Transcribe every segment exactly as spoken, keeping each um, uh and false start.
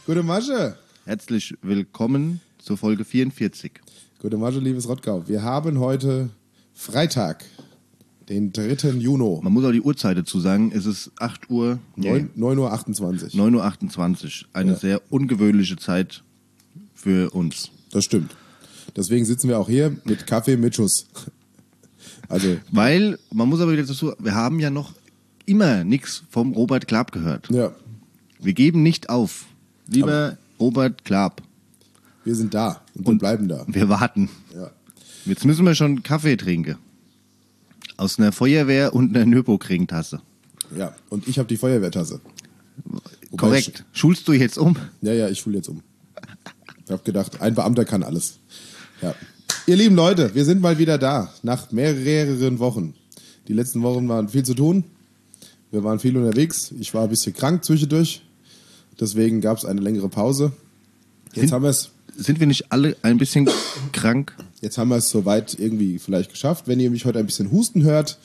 Gute Masche. Herzlich willkommen zur Folge vierundvierzig. Gute Masche, liebes Rottgau. Wir haben heute Freitag, den dritten Juni. Man muss auch die Uhrzeit dazu sagen, es ist acht Uhr, neun Uhr achtundzwanzig. neun Uhr achtundzwanzig. Eine Ja. sehr ungewöhnliche Zeit für uns. Das stimmt. Deswegen sitzen wir auch hier mit Kaffee mit Schuss. Also, Weil, man muss aber wieder dazu, wir haben ja noch immer nichts vom Robert Klaap gehört. ja, Wir geben nicht auf. Lieber Robert Klaap, wir sind da und, wir bleiben da. wir warten. Ja. Jetzt müssen wir schon Kaffee trinken. Aus einer Feuerwehr- und einer Nürburgring-Tasse. ja, und ich habe die Feuerwehrtasse. Wobei Korrekt. Schulst du jetzt um? Ich, ja, ja, ich schule jetzt um. Ich habe gedacht, ein Beamter kann alles. Ja. Ihr lieben Leute, wir sind mal wieder da, nach mehreren Wochen. Die letzten Wochen waren viel zu tun. Wir waren viel unterwegs. Ich war ein bisschen krank zwischendurch. Deswegen gab es eine längere Pause. Jetzt Sind- haben wir es Sind wir nicht alle ein bisschen krank? jetzt haben wir es soweit irgendwie vielleicht geschafft. Wenn ihr mich heute ein bisschen husten hört,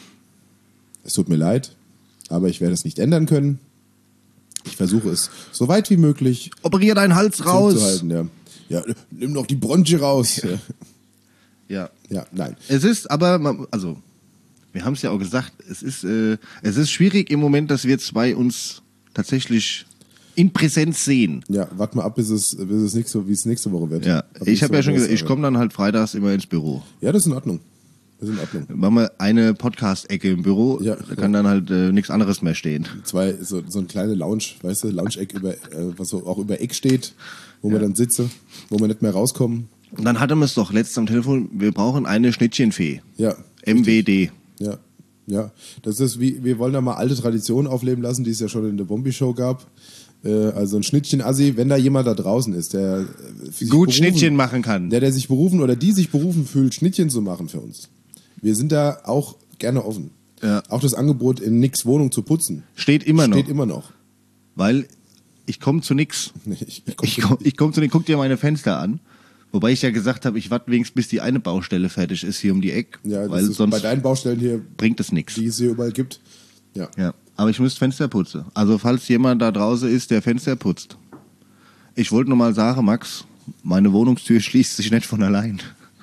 es tut mir leid, aber ich werde es nicht ändern können. Ich versuche es so weit wie möglich Operier deinen Hals raus. zurückzuhalten. Ja. Ja, nimm doch die Bronche raus. Ja, Ja. ja nein. Es ist aber, man- also, wir haben es ja auch gesagt, es ist, äh, es ist schwierig im Moment, dass wir zwei uns tatsächlich in Präsenz sehen. Ja, warte mal ab, bis es, bis es nächste, wie es nächste Woche wird. Ja, Ab ich habe ja nächste schon Woche gesagt, ist, ich komme dann halt freitags immer ins Büro. Ja, das ist in Ordnung. Das ist in Ordnung. Machen wir eine Podcast-Ecke im Büro, Ja. da kann dann halt äh, nichts anderes mehr stehen. Zwei, so, so ein kleine Lounge, weißt du, Lounge-Eck, über, äh, was so auch über Eck steht, wo wir dann sitzen, wo wir nicht mehr rauskommen. Und dann hatten wir es doch letztens am Telefon, wir brauchen eine Schnittchenfee. Ja. M W D. Ja, ja. Das ist wie, wir wollen da mal alte Traditionen aufleben lassen, die es ja schon in der Bombi-Show gab. Äh, also ein Schnittchen-Assi, wenn da jemand da draußen ist, der äh, sich Gut berufen- Schnittchen machen kann. Der, der sich berufen oder die sich berufen fühlt, Schnittchen zu machen für uns. Wir sind da auch gerne offen. Ja. Auch das Angebot, in Nix Wohnung zu putzen, Steht immer noch. steht immer noch. Weil ich komme zu nix. Ich, ich komm Ich komme ich komm zu den, guck dir meine Fenster an. Wobei ich ja gesagt habe, ich warte wenigstens, bis die eine Baustelle fertig ist hier um die Ecke. ja, das weil ist sonst bei deinen Baustellen hier, bringt es nichts. die es hier überall gibt. Ja. Ja. Aber ich müsste Fenster putzen. Also falls jemand da draußen ist, der Fenster putzt. Ich wollte nur mal sagen, Max, meine Wohnungstür schließt sich nicht von allein.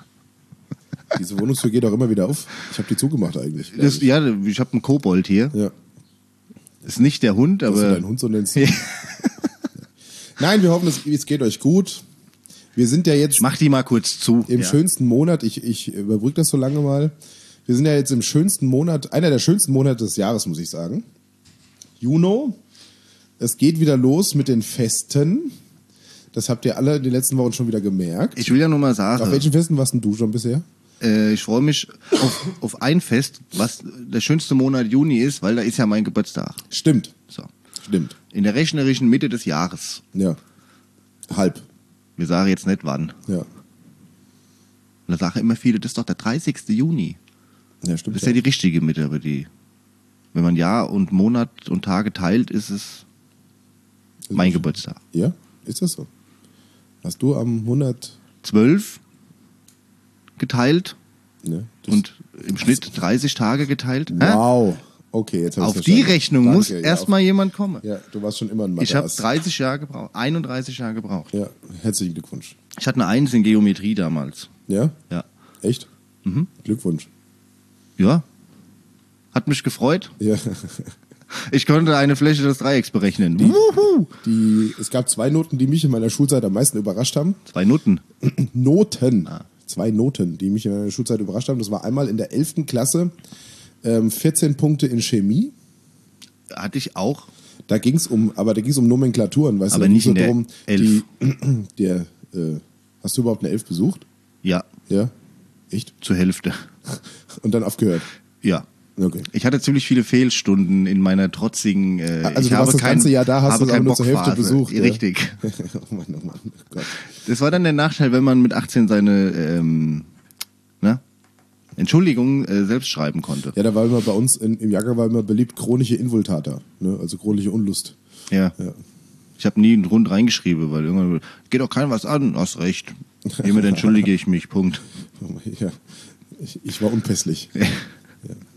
Diese Wohnungstür geht auch immer wieder auf. Ich habe die zugemacht eigentlich. glaub Das, ich. ja, ich habe einen Kobold hier. Ja. Ist nicht der Hund, Das ist aber dein Hund, so nennst du. Nein, wir hoffen, es, es geht euch gut. Wir sind ja jetzt mach die mal kurz zu. im ja. schönsten Monat. Ich, ich überbrücke das so lange mal. Wir sind ja jetzt im schönsten Monat, einer der schönsten Monate des Jahres, muss ich sagen. Juni. Es geht wieder los mit den Festen. Das habt ihr alle in den letzten Wochen schon wieder gemerkt. Ich will ja nur mal sagen, Auf welchen Festen warst denn du schon bisher? äh, ich freue mich auf, auf ein Fest, was der schönste Monat Juni ist, weil da ist ja mein Geburtstag. Stimmt. So. Stimmt. In der rechnerischen Mitte des Jahres. Ja. Halb. Wir sagen jetzt nicht wann. Ja. Und da sagen immer viele, das ist doch der dreißigste Juni. Ja, stimmt. Das ist ja die richtige Mitte, aber die, wenn man Jahr und Monat und Tage teilt, ist es mein Geburtstag. Ja, ist das so? Hast du am hundert... Zwölf geteilt Ne, das- und im Schnitt dreißig Tage geteilt. Hä? Wow. Okay, jetzt hab ich's Auf die verstanden. Rechnung Danke, muss ja, erstmal jemand kommen. auf- Ja, du warst schon immer ein Ich habe Mathe-Ass. dreißig Jahre gebraucht, einunddreißig Jahre gebraucht. Ja, herzlichen Glückwunsch. Ich hatte eine Eins in Geometrie damals. Ja? Ja. Echt? Mhm. Glückwunsch. Ja. Hat mich gefreut. Ja. Ich konnte eine Fläche des Dreiecks berechnen. Wuhu! Die, es gab zwei Noten, die mich in meiner Schulzeit am meisten überrascht haben. Zwei Nutten. Noten. Ah. Zwei Noten, die mich in meiner Schulzeit überrascht haben. Das war einmal in der elften Klasse ähm, vierzehn Punkte in Chemie. Hatte ich auch. Da ging es um, aber da ging es um Nomenklaturen, weißt Aber du? Da nicht ging's in so der drum, elf. Die, der, äh, hast du überhaupt eine elf besucht? Ja, Ja. Echt? zur Hälfte. Und dann aufgehört. Ja. Okay. Ich hatte ziemlich viele Fehlstunden in meiner trotzigen. Äh, Also ich du habe warst das kein, ganze Jahr da, hast habe du es aber kein nur zur Hälfte Bockphase. besucht. Ja. Richtig. Oh Mann, oh Mann, oh Gott. Das war dann der Nachteil, wenn man mit achtzehn seine ähm, ne? Entschuldigung äh, selbst schreiben konnte. Ja, da war immer bei uns in, im Jahrgang war immer beliebt chronische Invultata, ne? Also chronische Unlust. Ja. Ja. Ich habe nie einen Grund reingeschrieben, weil irgendwann geht doch keinem was an. Hast recht. Hiermit entschuldige ich mich. Punkt. Ja. Ich, ich war unpässlich. Ja, nee, das-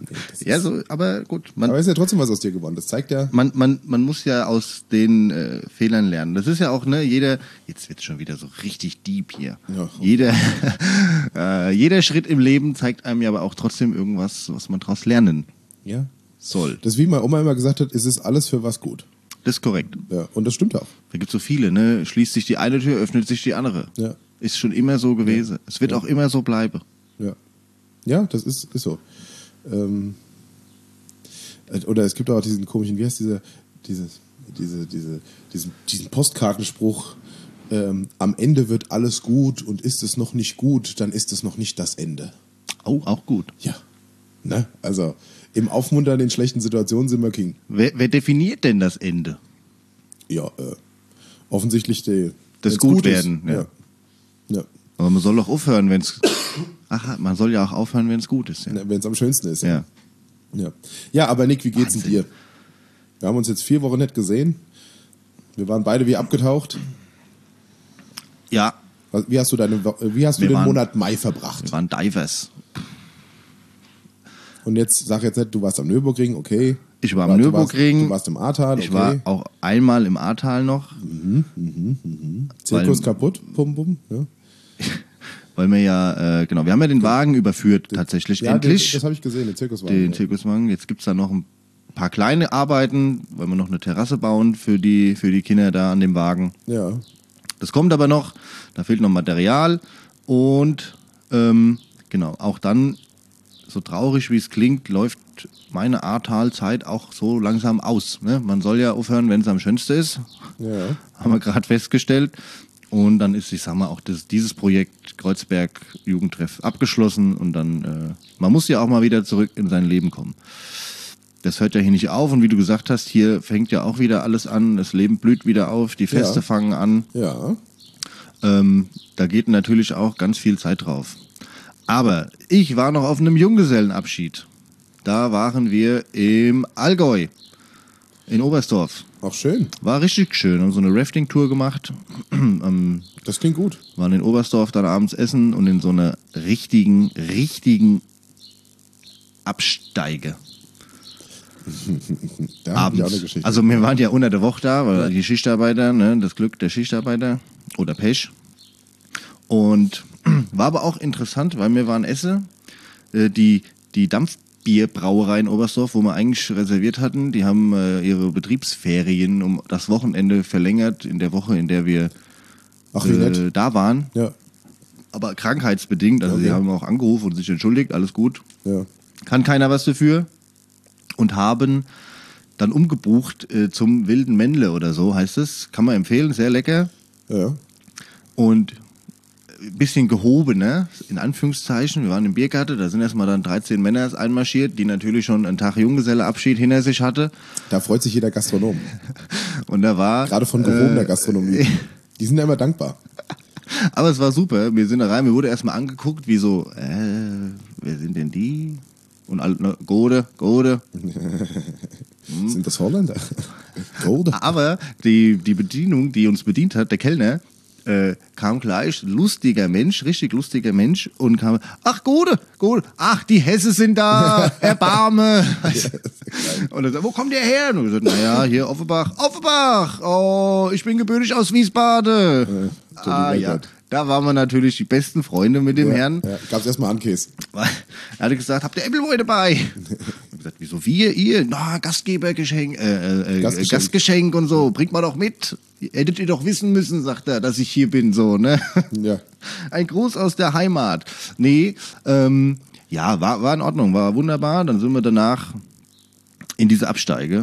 Ja, so, aber gut. Man, Aber ist ja trotzdem was aus dir geworden. Das zeigt ja. man, man, man muss ja aus den äh, Fehlern lernen. Das ist ja auch, ne, jeder, jetzt wird's schon wieder so richtig deep hier. Ja. Jeder, äh, jeder Schritt im Leben zeigt einem ja aber auch trotzdem irgendwas, was man daraus lernen Ja. soll. Das, wie meine Oma immer gesagt hat, es ist alles für was gut. Das ist korrekt. Ja. Und das stimmt auch. Da gibt's so viele, ne? Schließt sich die eine Tür, öffnet sich die andere. Ja. Ist schon immer so gewesen. Ja. Es wird Ja. auch immer so bleiben. Ja. Ja, das ist, ist so. Ähm, oder es gibt auch diesen komischen, wie heißt dieser, dieses, diese, diese, diesen, diesen Postkartenspruch, ähm, am Ende wird alles gut und ist es noch nicht gut, dann ist es noch nicht das Ende. Oh, auch gut. Ja. Ne? Also im Aufmuntern in schlechten Situationen sind wir King. Wer, wer definiert denn das Ende? Ja, äh, offensichtlich die, Das wenn's gut gut ist. werden, ja. Ja. Ja. Aber man soll doch aufhören, wenn es. Ach, man soll ja auch aufhören, wenn es gut ist. Ja. Wenn es am schönsten ist. ja. Ja, ja, aber Nick, wie geht's Wahnsinn. denn dir? Wir haben uns jetzt vier Wochen nicht gesehen. Wir waren beide wie abgetaucht. Ja, Was- Wie hast du, deine, Wo- wie hast du Wir den waren- Monat Mai verbracht? wir waren Divers. Und jetzt sag jetzt nicht, du warst am Nürburgring, okay. Ich war Du am warst- du warst- Nürburgring. Du warst im Ahrtal, okay. Ich war auch einmal im Ahrtal noch, Zirkus weil- kaputt, pum, pum. Ja, weil wir ja, äh, genau, wir haben ja den Wagen überführt, tatsächlich, ja den, endlich. das habe ich gesehen, den Zirkuswagen. Den ja. Zirkuswagen. Jetzt gibt's da noch ein paar kleine Arbeiten, weil wir noch eine Terrasse bauen für die, für die Kinder da an dem Wagen. Ja, Das kommt aber noch, da fehlt noch Material und ähm, genau, auch dann, so traurig wie es klingt, läuft meine Ahrtal-Zeit auch so langsam aus. Ne? Man soll ja aufhören, wenn es am schönsten ist, ja. haben wir gerade festgestellt. Und dann ist, ich sag mal, auch das, dieses Projekt Kreuzberg Jugendtreff abgeschlossen und dann, äh, man muss ja auch mal wieder zurück in sein Leben kommen. Das hört ja hier nicht auf und wie du gesagt hast, hier fängt ja auch wieder alles an, das Leben blüht wieder auf, die Feste Ja. fangen an. Ja, Ähm, da geht natürlich auch ganz viel Zeit drauf. Aber ich war noch auf einem Junggesellenabschied. Da waren wir im Allgäu, in Oberstdorf. auch schön. War richtig schön, haben so eine Rafting-Tour gemacht. ähm, Das klingt gut. waren in Oberstdorf dann abends essen und in so einer richtigen, richtigen Absteige. Da habe ich auch eine Abends. Geschichte. Also wir waren ja unter der Woche da, weil die Schichtarbeiter, ne, das Glück der Schichtarbeiter oder Pech. Und war aber auch interessant, weil wir waren essen, äh, die, die Dampfbierbrauerei in Oberstdorf, wo wir eigentlich reserviert hatten, die haben äh, ihre Betriebsferien um das Wochenende verlängert, in der Woche, in der wir Ach, wie nett. äh, da waren. Ja, Aber krankheitsbedingt, also Okay. sie haben auch angerufen und sich entschuldigt, alles gut. ja. Kann keiner was dafür. Und haben dann umgebucht äh, zum Wilden Männle oder so, heißt es. Kann man empfehlen, sehr lecker. Ja, Und ein bisschen gehobener, in Anführungszeichen. Wir waren im Biergarten, da sind erstmal dann dreizehn Männer einmarschiert, die natürlich schon einen Tag Junggeselleabschied hinter sich hatte. da freut sich jeder Gastronom. Und da war... Gerade von gehobener äh, Gastronomie. Die sind ja immer dankbar. Aber es war super. Wir sind da rein, mir wurde erstmal angeguckt, wie so, äh, wer sind denn die? Und alle, ne, Gode, Gode. Hm? Sind das Holländer? Gold? Aber die, die Bedienung, die uns bedient hat, der Kellner, äh, kam gleich, lustiger Mensch, richtig lustiger Mensch und kam, ach Gode, Gode, ach die Hesse sind da, Erbarme. Und er sagt, wo kommt ihr her? Und wir gesagt, naja, hier Offenbach, Offenbach, oh, ich bin gebürtig aus Wiesbaden. so die ah Welt ja, hat. da waren wir natürlich die besten Freunde mit dem Ja, Herrn. ja. Gab es erstmal Ankäse. Er hatte gesagt, habt ihr Appleboy dabei? Ich hab gesagt, wieso wir? Ihr? Na, Gastgebergeschenk, äh, äh, Gastgeschenk. Gastgeschenk und so, bringt mal doch mit. Hättet ihr doch wissen müssen, sagt er, dass ich hier bin, so, ne? Ja. Ein Gruß aus der Heimat. Nee, ähm, ja, war, war in Ordnung, war wunderbar. Dann sind wir danach in diese Absteige.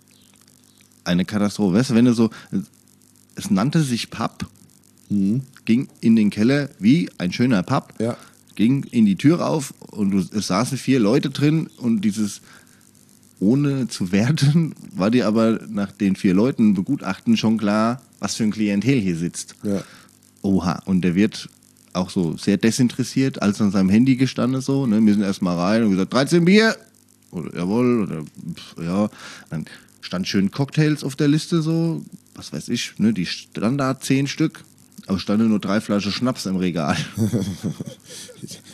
Eine Katastrophe. Weißt du, wenn du so, es nannte sich Pub, ging in den Keller wie ein schöner Pub, Ja. ging in die Tür auf und du, es saßen vier Leute drin und dieses, ohne zu werten, war dir aber nach den vier Leuten begutachten schon klar, was für ein Klientel hier sitzt. Ja. Oha, und der wird auch so sehr desinteressiert, als an seinem Handy gestanden so, ne, wir sind erstmal rein und gesagt, dreizehn Bier, oder jawohl, oder pf, ja, dann stand schön Cocktails auf der Liste so, was weiß ich, ne, die Standard zehn Stück, aber standen nur drei Flaschen Schnaps im Regal.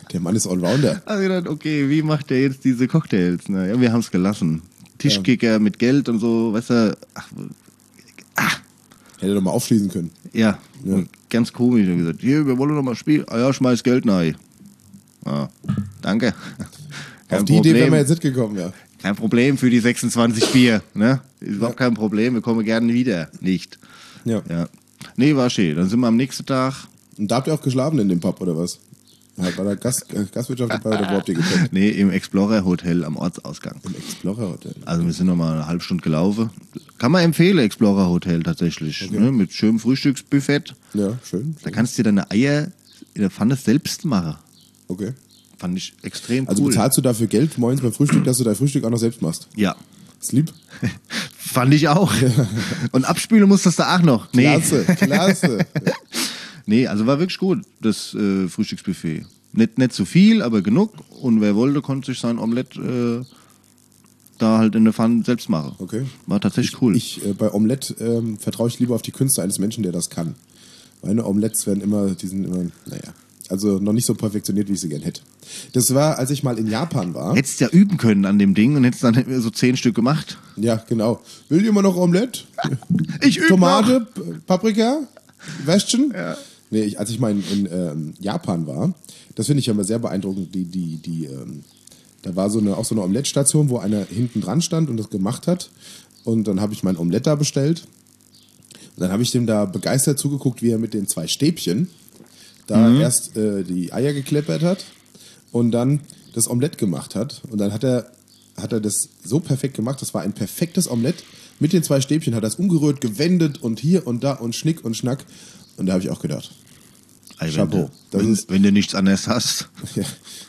Der Mann ist Allrounder. Also ich dachte, okay, wie macht der jetzt diese Cocktails? Na, ja, wir haben es gelassen. Tischkicker ja. mit Geld und so, weißt du. Ach, ach. Hätte doch mal aufschließen können. Ja, ja. Ganz komisch. Ich habe gesagt, hier, wir wollen noch mal spielen. Ah ja, schmeiß Geld rein. Ah, danke. Kein Auf die Problem. Idee wären wir jetzt nicht gekommen, ja. Kein Problem für die sechsundzwanzig Bier. Ne? Ist überhaupt ja. kein Problem, wir kommen gerne wieder. Nicht. Ja. ja. Nee, war schön. Dann sind wir am nächsten Tag. Und da habt ihr auch geschlafen in dem Pub, oder was? War da Gast, Gastwirtschaft dabei oder wo habt ihr gepennt? Nee, im Explorer Hotel am Ortsausgang. Im Explorer Hotel? Also wir sind noch mal eine halbe Stunde gelaufen. Kann man empfehlen, Explorer Hotel tatsächlich. Okay. Ne? Mit schönem Frühstücksbuffet. Ja, schön. Da kannst du dir deine Eier in der Pfanne selbst machen. Okay. Fand ich extrem also cool. Also bezahlst du dafür Geld morgens beim Frühstück, dass du dein Frühstück auch noch selbst machst? Ja. Ist lieb? Fand ich auch. Ja. Und abspülen musstest du auch noch. Nee. Klasse, klasse. Nee, also war wirklich gut, das äh, Frühstücksbuffet. Nicht, nicht zu viel, aber genug. Und wer wollte, konnte sich sein Omelett äh, da halt in der Pfanne selbst machen. Okay. War tatsächlich ich, cool. Ich, äh, bei Omelett ähm, vertraue ich lieber auf die Künste eines Menschen, der das kann. Meine Omelettes werden immer, die sind immer, naja, also noch nicht so perfektioniert, wie ich sie gern hätte. Das war, als ich mal in Japan war. Hättest ja üben können an dem Ding und hättest dann so zehn Stück gemacht. Ja, genau. Will jemand noch Omelett? Ich übe Tomate, noch. Paprika, Würstchen. Ja. Nee, ich, als ich mal in, in ähm, Japan war, das finde ich ja immer sehr beeindruckend, die, die, die, ähm, da war so eine, auch so eine Omelettstation, wo einer hinten dran stand und das gemacht hat. Und dann habe ich mein Omelett da bestellt. Und dann habe ich dem da begeistert zugeguckt, wie er mit den zwei Stäbchen da mhm. erst äh, die Eier gekleppert hat und dann das Omelett gemacht hat. Und dann hat er, hat er das so perfekt gemacht, das war ein perfektes Omelett. Mit den zwei Stäbchen hat er es umgerührt, gewendet und hier und da und Schnick und Schnack. Und da habe ich auch gedacht, Ey, Chapeau. Wenn, wenn, ist, wenn du nichts anderes hast. Ja.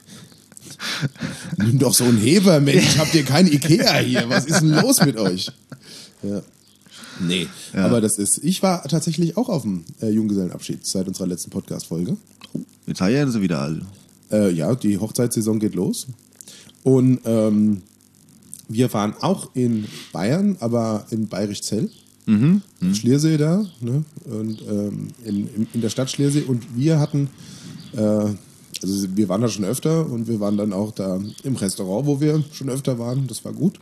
Nimm doch so einen Heber, Mensch. Habt ihr kein Ikea hier? Was ist denn los mit euch? Ja. Nee, ja. aber das ist... Ich war tatsächlich auch auf dem äh, Junggesellenabschied seit unserer letzten Podcast-Folge. Jetzt heiraten sie wieder alle. Äh, ja, die Hochzeitssaison geht los. Und ähm, wir waren auch in Bayern, aber in Bayerischzell. Mhm. Mhm. Schliersee da, ne? Und ähm, in, in, in der Stadt Schliersee. Und wir hatten... Äh, also wir waren da schon öfter und wir waren dann auch da im Restaurant, wo wir schon öfter waren. Das war gut.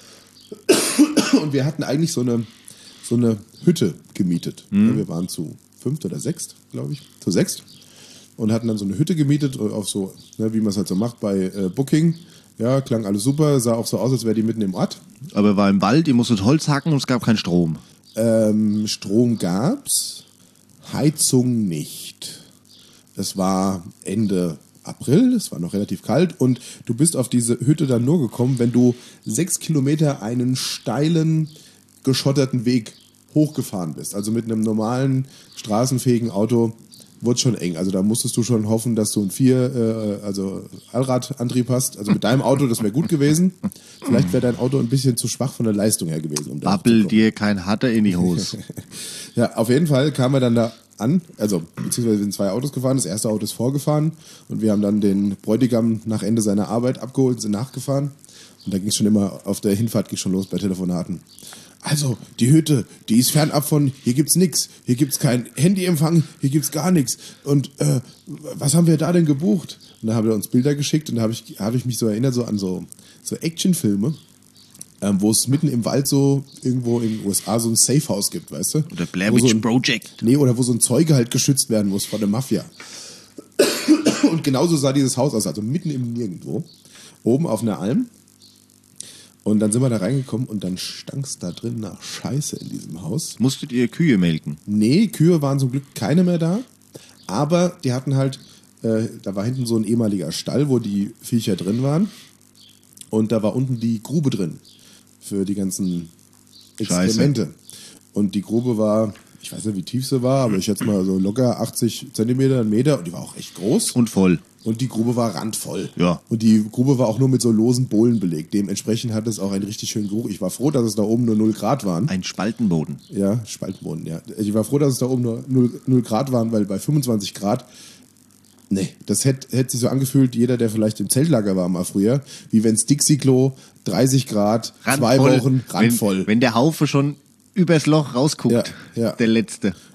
Und wir hatten eigentlich so eine, so eine Hütte gemietet. Mhm. Wir waren zu fünft oder sechst, glaube ich. Zu sechst. Und hatten dann so eine Hütte gemietet, auf so, ne, wie man es halt so macht bei äh, Booking. Ja, klang alles super. Sah auch so aus, als wäre die mitten im Ort. Aber war im Wald, ihr musstet Holz hacken und es gab keinen Strom. Ähm, Strom gab's, Heizung nicht. Es war Ende April, es war noch relativ kalt und du bist auf diese Hütte dann nur gekommen, wenn du sechs Kilometer einen steilen, geschotterten Weg hochgefahren bist. Also mit einem normalen, straßenfähigen Auto wurde es schon eng. Also da musstest du schon hoffen, dass du einen vier, äh, also Allradantrieb hast. Also mit deinem Auto, das wäre gut gewesen. Vielleicht wäre dein Auto ein bisschen zu schwach von der Leistung her gewesen. Um Babbel dir kein Hatter in die Hose. Ja, auf jeden Fall kam er dann da an, also beziehungsweise wir sind zwei Autos gefahren, das erste Auto ist vorgefahren und wir haben dann den Bräutigam nach Ende seiner Arbeit abgeholt, sind nachgefahren und da ging es schon immer, auf der Hinfahrt ging schon los bei Telefonaten. Also, die Hütte, die ist fernab von, hier gibt's nix, hier gibt's kein Handyempfang, hier gibt's gar nichts und äh, was haben wir da denn gebucht? Und da haben wir uns Bilder geschickt und da habe ich, hab ich mich so erinnert so an so, so Actionfilme, Ähm, wo es mitten im Wald so irgendwo in den U S A so ein Safehouse gibt, weißt du? Oder Blair Witch so ein, Project. Nee, oder wo so ein Zeuge halt geschützt werden muss vor der Mafia. Und genauso sah dieses Haus aus, also mitten im Nirgendwo. Oben auf einer Alm. Und dann sind wir da reingekommen und dann stank's da drin nach Scheiße in diesem Haus. Musstet ihr Kühe melken? Nee, Kühe waren zum Glück keine mehr da. Aber die hatten halt, äh, da war hinten so ein ehemaliger Stall, wo die Viecher drin waren. Und da war unten die Grube drin. Für die ganzen Experimente. Scheiße. Und die Grube war, ich weiß nicht, wie tief sie war, aber ich schätze mal so locker achtzig Zentimeter, einen Meter. Und die war auch echt groß. Und voll. Und die Grube war randvoll. Ja. Und die Grube war auch nur mit so losen Bohlen belegt. Dementsprechend hat es auch einen richtig schönen Geruch. Ich war froh, dass es da oben nur null Grad waren. Ein Spaltenboden. Ja, Spaltenboden, ja. Ich war froh, dass es da oben nur null Grad waren, weil bei fünfundzwanzig Grad... Nee, das hätte, hätte sich so angefühlt, jeder, der vielleicht im Zeltlager war mal früher, wie wenn es Dixie-Klo, dreißig Grad, randvoll. zwei Wochen, randvoll. Wenn, wenn der Haufe schon übers Loch rausguckt, ja, ja. der letzte.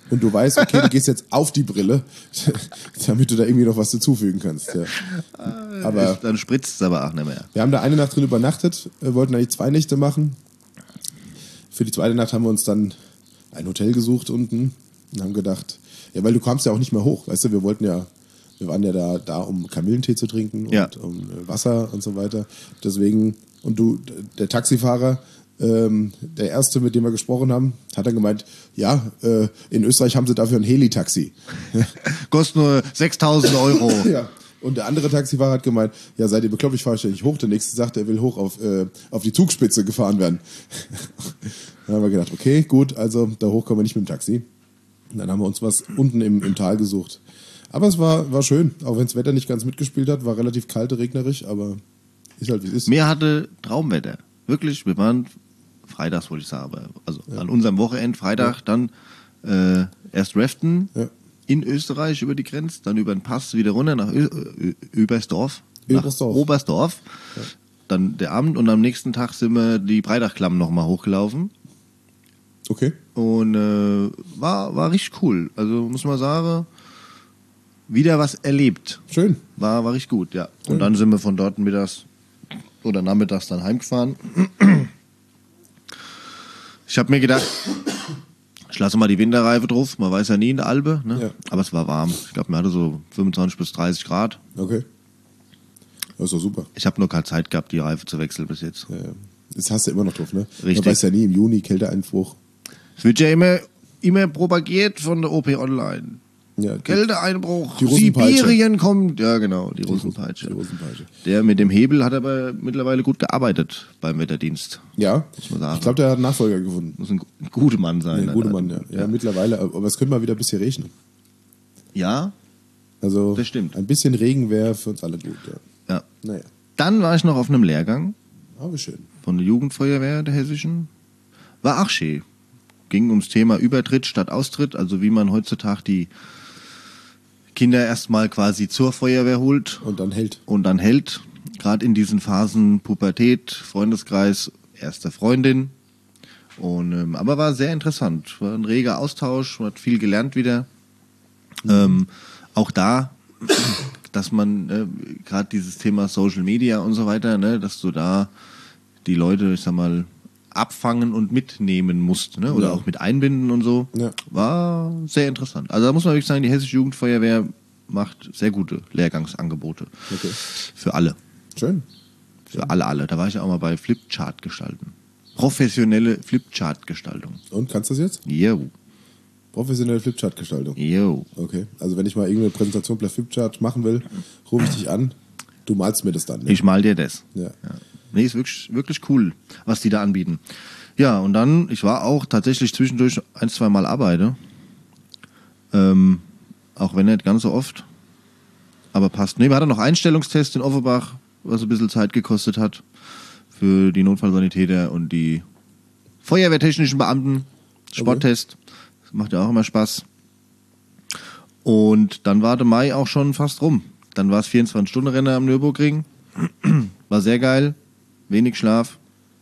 und du weißt, okay, du gehst jetzt auf die Brille, damit du da irgendwie noch was dazufügen kannst. Ja. Aber dann spritzt es aber auch nicht mehr. Wir haben da eine Nacht drin übernachtet, wir wollten eigentlich zwei Nächte machen. Für die zweite Nacht haben wir uns dann ein Hotel gesucht unten und haben gedacht, ja, weil du kamst ja auch nicht mehr hoch, weißt du, wir wollten ja, wir waren ja da, da um Kamillentee zu trinken und ja. um Wasser und so weiter. Deswegen, und du, der Taxifahrer, ähm, der erste, mit dem wir gesprochen haben, hat dann gemeint, ja, äh, in Österreich haben sie dafür ein Heli-Taxi. Kostet nur sechstausend Euro. Ja. Und der andere Taxifahrer hat gemeint, ja, seid ihr bekloppt, ich fahre ständig hoch. Der nächste sagt, er will hoch auf, äh, auf die Zugspitze gefahren werden. Dann haben wir gedacht, okay, gut, also da hoch kommen wir nicht mit dem Taxi. Und dann haben wir uns was unten im, im Tal gesucht. Aber es war, war schön, auch wenn das Wetter nicht ganz mitgespielt hat, war relativ kalt, regnerisch, aber ist halt wie es ist. Mir hatte Traumwetter. Wirklich, wir waren freitags, wollte ich sagen, aber also ja. an unserem Wochenend, Freitag, ja. dann äh, erst raften. Ja. In Österreich über die Grenze, dann über den Pass wieder runter nach Ö- Ö- Übersdorf, nach Oberstdorf. Oberstdorf. Ja. Dann der Abend und am nächsten Tag sind wir die Breitachklamm nochmal hochgelaufen. Okay. Und äh, war, war richtig cool. Also muss man sagen, wieder was erlebt. Schön. War, war richtig gut, ja. Schön. Und dann sind wir von dort mittags oder nachmittags dann heimgefahren. Ich habe mir gedacht, ich lasse mal die Winterreife drauf, man weiß ja nie in der Alpe, ne? Ja. Aber es war warm. Ich glaube, man hatte so fünfundzwanzig bis dreißig Grad. Okay. Das ist doch super. Ich habe nur keine Zeit gehabt, die Reife zu wechseln bis jetzt. Ja, ja. Das hast du immer noch drauf, ne? Richtig. Man weiß ja nie, im Juni Kälteeinbruch. Es wird ja immer, immer propagiert von der O P Online. Ja, Kälteeinbruch, die Russenpeitsche. Sibirien kommt. Ja, genau, die, die Russenpeitsche. Die Russenpeitsche. Der mit dem Hebel hat aber mittlerweile gut gearbeitet beim Wetterdienst. Ja, ich glaube, der hat einen Nachfolger gefunden. Muss ein guter Mann sein. Ja, ein guter Mann, ja. ja. Ja, mittlerweile. Aber es könnte mal wieder ein bisschen regnen. Ja, also das stimmt. Ein bisschen Regen wäre für uns alle gut. Ja. ja. Naja. Dann war ich noch auf einem Lehrgang. Ah, wie schön. Von der Jugendfeuerwehr der Hessischen. War auch schön. Ging ums Thema Übertritt statt Austritt. Also wie man heutzutage die Kinder erstmal quasi zur Feuerwehr holt. Und dann hält. Und dann hält. Gerade in diesen Phasen Pubertät, Freundeskreis, erste Freundin. Und, ähm, aber war sehr interessant. War ein reger Austausch, man hat viel gelernt wieder. Mhm. Ähm, auch da, dass man äh, gerade dieses Thema Social Media und so weiter, ne, dass du da die Leute, ich sag mal, abfangen und mitnehmen musst, ne? Oder ja. auch mit einbinden und so. Ja. War sehr interessant. Also da muss man wirklich sagen, die Hessische Jugendfeuerwehr macht sehr gute Lehrgangsangebote. Okay. Für alle. Schön. Für Schön. alle, alle. Da war ich auch mal bei Flipchart gestalten. Professionelle Flipchart-Gestaltung. Und, kannst du das jetzt? Jo. Professionelle Flipchart-Gestaltung? Jo. Okay. Also wenn ich mal irgendeine Präsentation per Flipchart machen will, rufe ich dich an. Du malst mir das dann. Ne? Ich mal dir das. Ja. ja. Nee, ist wirklich, wirklich cool, was die da anbieten. Ja, und dann, ich war auch tatsächlich zwischendurch ein, zwei Mal arbeite. Ähm, auch wenn nicht ganz so oft. Aber passt. Nee, wir hatten noch Einstellungstest in Offenbach, was ein bisschen Zeit gekostet hat. Für die Notfallsanitäter und die feuerwehrtechnischen Beamten. Sporttest. Okay. Das macht ja auch immer Spaß. Und dann war der Mai auch schon fast rum. Dann war es vierundzwanzig-Stunden-Rennen am Nürburgring. War sehr geil. Wenig Schlaf.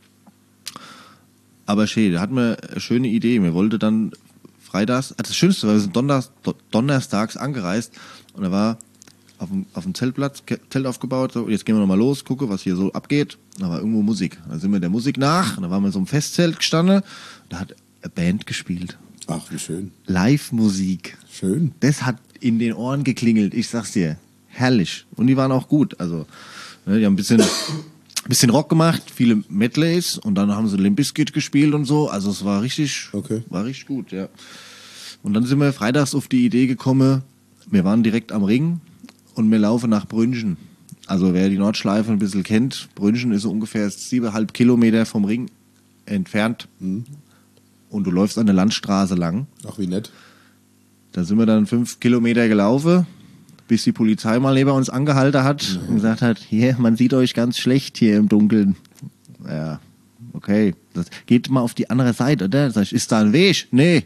Aber schön, da hatten wir eine schöne Idee. Wir wollten dann freitags, also das Schönste war, wir sind Donners, donnerstags angereist und da war auf dem, auf dem Zeltplatz, Zelt aufgebaut, so, jetzt gehen wir nochmal los, gucke, was hier so abgeht. Da war irgendwo Musik. Da sind wir der Musik nach und da waren wir in so einem Festzelt gestanden, da hat eine Band gespielt. Ach, wie schön. Live-Musik. Schön. Das hat in den Ohren geklingelt, ich sag's dir. Herrlich. Und die waren auch gut, also ne, die haben ein bisschen... bisschen Rock gemacht, viele Medleys und dann haben sie Limp Bizkit gespielt und so. Also es war richtig, okay. war richtig gut, ja. Und dann sind wir freitags auf die Idee gekommen, wir waren direkt am Ring und wir laufen nach Brünchen. Also wer die Nordschleife ein bisschen kennt, Brünchen ist so ungefähr siebeneinhalb Kilometer vom Ring entfernt. Mhm. Und du läufst an der Landstraße lang. Ach, wie nett. Da sind wir dann fünf Kilometer gelaufen, bis die Polizei mal neben uns angehalten hat mhm. und gesagt hat, hier, man sieht euch ganz schlecht hier im Dunkeln. Ja, okay. Das geht mal auf die andere Seite, oder? Sag ich, ist da ein Weg? Nee.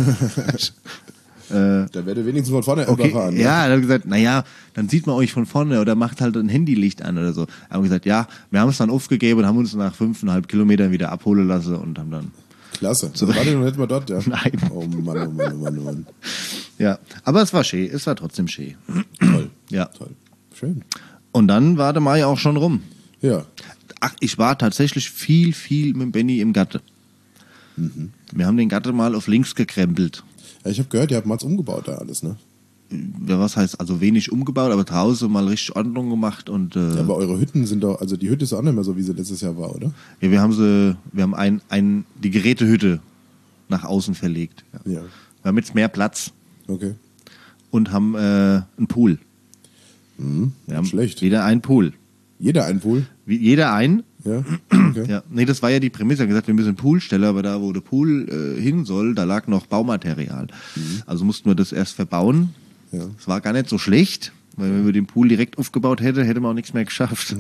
äh, da werdet ihr wenigstens von vorne okay, überfahren. Ja, ja, dann haben gesagt, naja, dann sieht man euch von vorne oder macht halt ein Handylicht an oder so. Haben gesagt, ja, wir haben es dann aufgegeben und haben uns nach fünfeinhalb Kilometern wieder abholen lassen und haben dann Klasse. So war der noch nicht mal dort, ja? Nein. Oh Mann, oh Mann, oh Mann, oh Mann. Ja, aber es war schön, es war trotzdem schön. Toll. Ja. Toll. Schön. Und dann war der Mai auch schon rum. Ja. Ach, ich war tatsächlich viel, viel mit Benny im Gatte. Mhm. Wir haben den Gatte mal auf links gekrempelt. Ja, ich habe gehört, ihr habt mal umgebaut da alles, ne? Ja, was heißt, also wenig umgebaut, aber draußen mal richtig Ordnung gemacht und äh, Ja, aber eure Hütten sind doch, also die Hütte ist auch nicht mehr so, wie sie letztes Jahr war, oder? ja, wir haben sie, wir haben ein, ein, die Gerätehütte nach außen verlegt. Ja. Ja. Wir haben jetzt mehr Platz Okay. und haben äh, einen Pool. Mhm. Wir haben Schlecht. jeder einen Pool. Jeder ein Pool? Wie, jeder einen. Ja. Okay. Ja. Nee, das war ja die Prämisse. Wir haben gesagt, wir müssen einen Pool stellen, aber da, wo der Pool äh, hin soll, da lag noch Baumaterial. Mhm. Also mussten wir das erst verbauen. Ja. Es war gar nicht so schlecht, weil wenn wir den Pool direkt aufgebaut hätten, hätten wir auch nichts mehr geschafft.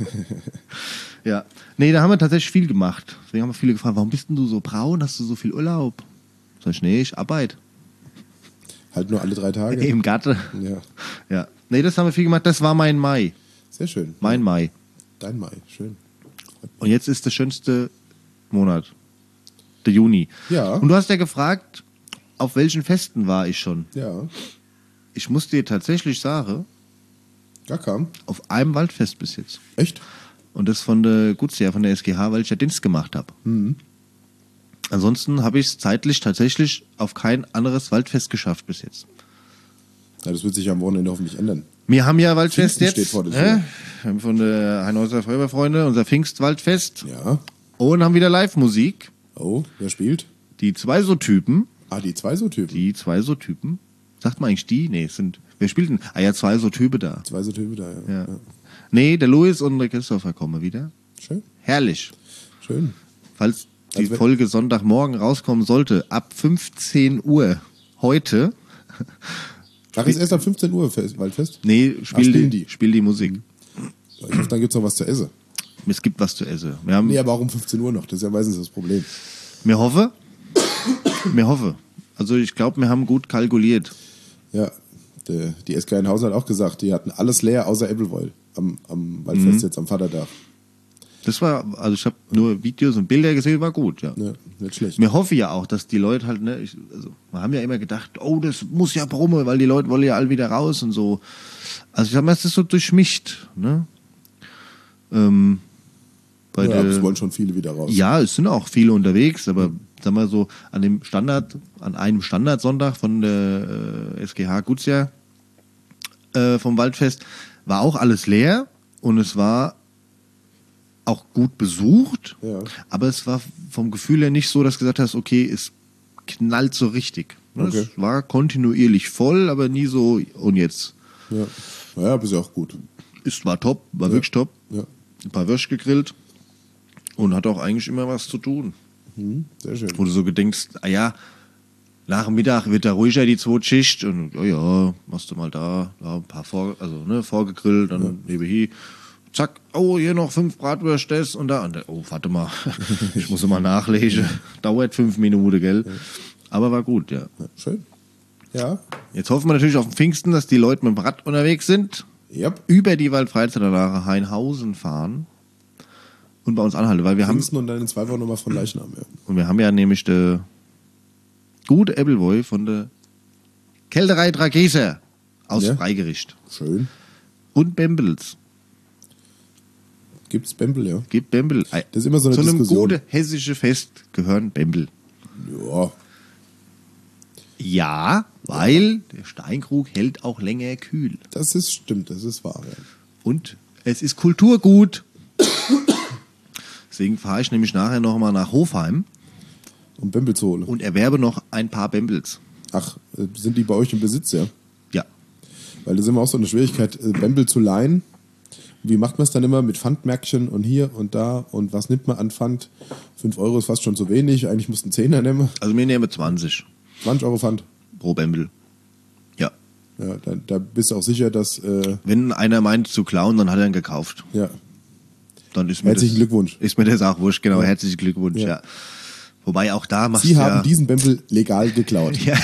Ja. Nee, da haben wir tatsächlich viel gemacht. Deswegen haben wir viele gefragt, warum bist denn du so braun? Hast du so viel Urlaub? Sag ich, nee, ich arbeite. Halt nur alle drei Tage? Im Gatte. Ja. Ja. Nee, das haben wir viel gemacht. Das war mein Mai. Sehr schön. Mein Mai. Dein Mai, schön. Und jetzt ist der schönste Monat. Der Juni. Ja. Und du hast ja gefragt, auf welchen Festen war ich schon? Ja. Ich muss dir tatsächlich sagen, Gar kam. auf einem Waldfest bis jetzt. Echt? Und das von der Gutsjahr, von der S G H, weil ich ja Dienst gemacht habe. Mhm. Ansonsten habe ich es zeitlich tatsächlich auf kein anderes Waldfest geschafft bis jetzt. Ja, das wird sich am Wochenende hoffentlich ändern. Wir haben ja Waldfest Pfingsten jetzt. steht vor der Tür. äh, wir haben von der Heinhäuser Feuerwehrfreunde unser Pfingstwaldfest. Ja. Und haben wieder Live-Musik. Oh, wer spielt? Die zwei so Typen. Ah, die zwei so Typen. Die zwei so Typen. Sagt man eigentlich die? Nee, es sind. Wer spielt denn? Ah ja, zwei so Typen da. Zwei so Typen da, ja. Ja. ja. Nee, der Louis und der Christopher kommen wieder. Schön. Herrlich. Schön. Falls die Also wenn- Folge Sonntagmorgen rauskommen sollte, ab fünfzehn Uhr heute. Ach, ist erst ab fünfzehn Uhr Fest, Waldfest? Nee, spiel, Ach, spielen die, die? spiel die Musik. Ich hoffe, dann gibt's noch was zu essen. Es gibt was zu essen. Wir haben, Nee, aber auch um fünfzehn Uhr noch. Das ist ja meistens das Problem. mir hoffe, mir hoffe. Also ich glaube, wir haben gut kalkuliert. Ja, die, die S K Hausen hat auch gesagt, die hatten alles leer außer Ebbelwoll am, am Waldfest Mhm. jetzt am Vatertag. Das war, also ich habe nur Videos und Bilder gesehen, war gut, ja. Ja, nicht schlecht. Mir hoffe ja auch, dass die Leute halt, ne, ich, also wir haben ja immer gedacht, oh, das muss ja Brumme, weil die Leute wollen ja alle wieder raus und so. Also ich sag mal, es ist so durchmischt, ne? Ähm, bei Ja, der, aber es wollen schon viele wieder raus. ja, es sind auch viele unterwegs, aber sag mal so, an dem Standard, an einem Standardsonntag von der äh, S G H Gutsjahr äh, vom Waldfest war auch alles leer und es war auch gut besucht, Ja. aber es war vom Gefühl her nicht so, dass du gesagt hast, okay, es knallt so richtig. Okay. Es war kontinuierlich voll, aber nie so, und jetzt. Ja, ja, aber ist ja auch gut. Es war top, war Ja. wirklich top. Ja, Ein paar Würsch gegrillt und hat auch eigentlich immer was zu tun. mhm. Sehr schön. Wo du so gedenkst, ah ja, nach dem Mittag wird da ruhiger die zweite Schicht und oh ja, machst du mal da, da ein paar vor, also ne, vorgegrillt, dann ja. nebenher. Zack, oh, hier noch fünf Bratwürstes und da. Und, oh, warte mal, ich muss mal nachlesen. Dauert fünf Minuten, gell? Ja. Aber war gut, ja. Ja, schön. Ja. Jetzt hoffen wir natürlich auf den Pfingsten, dass die Leute mit dem Rad unterwegs sind, Yep. über die Waldfreizeitanlage Hainhausen fahren und bei uns anhalten, weil wir haben, Pfingsten und dann in zwei Wochen nochmal von Leichnam. Ja. und wir haben ja nämlich der gute Ebbelboy von der Kälterei Drageser aus Ja. Freigericht Schön. und Bembels. Gibt's Bembel, ja? Gibt Bembel. Das ist immer so eine Zu einem Diskussion. guten hessischen Fest gehören Bembel. Ja. Ja, weil der Steinkrug hält auch länger kühl. Das ist stimmt, das ist wahr. Ja. Und es ist Kulturgut. Deswegen fahre ich nämlich nachher nochmal nach Hofheim Um Bembel zu holen. und erwerbe noch ein paar Bembels. Ach, äh, sind die bei euch im Besitz, ja? Ja. Weil das ist immer auch so eine Schwierigkeit, äh, Bembel zu leihen. Wie macht man es dann immer mit Pfandmärkchen und hier und da und was nimmt man an Pfand? fünf Euro ist fast schon zu wenig, eigentlich mussten Zehner nehmen. Also wir nehmen zwanzig zwanzig Euro Pfand. pro Bembel. Ja. Ja, da, da bist du auch sicher, dass, äh, Wenn einer meint zu klauen, dann hat er ihn gekauft. ja, Dann ist mir herzlichen das, Glückwunsch. Ist mir das auch wurscht, genau. Ja. Herzlichen Glückwunsch, ja. Ja. Wobei auch da machst Sie du haben ja, diesen Bembel legal geklaut. Ja.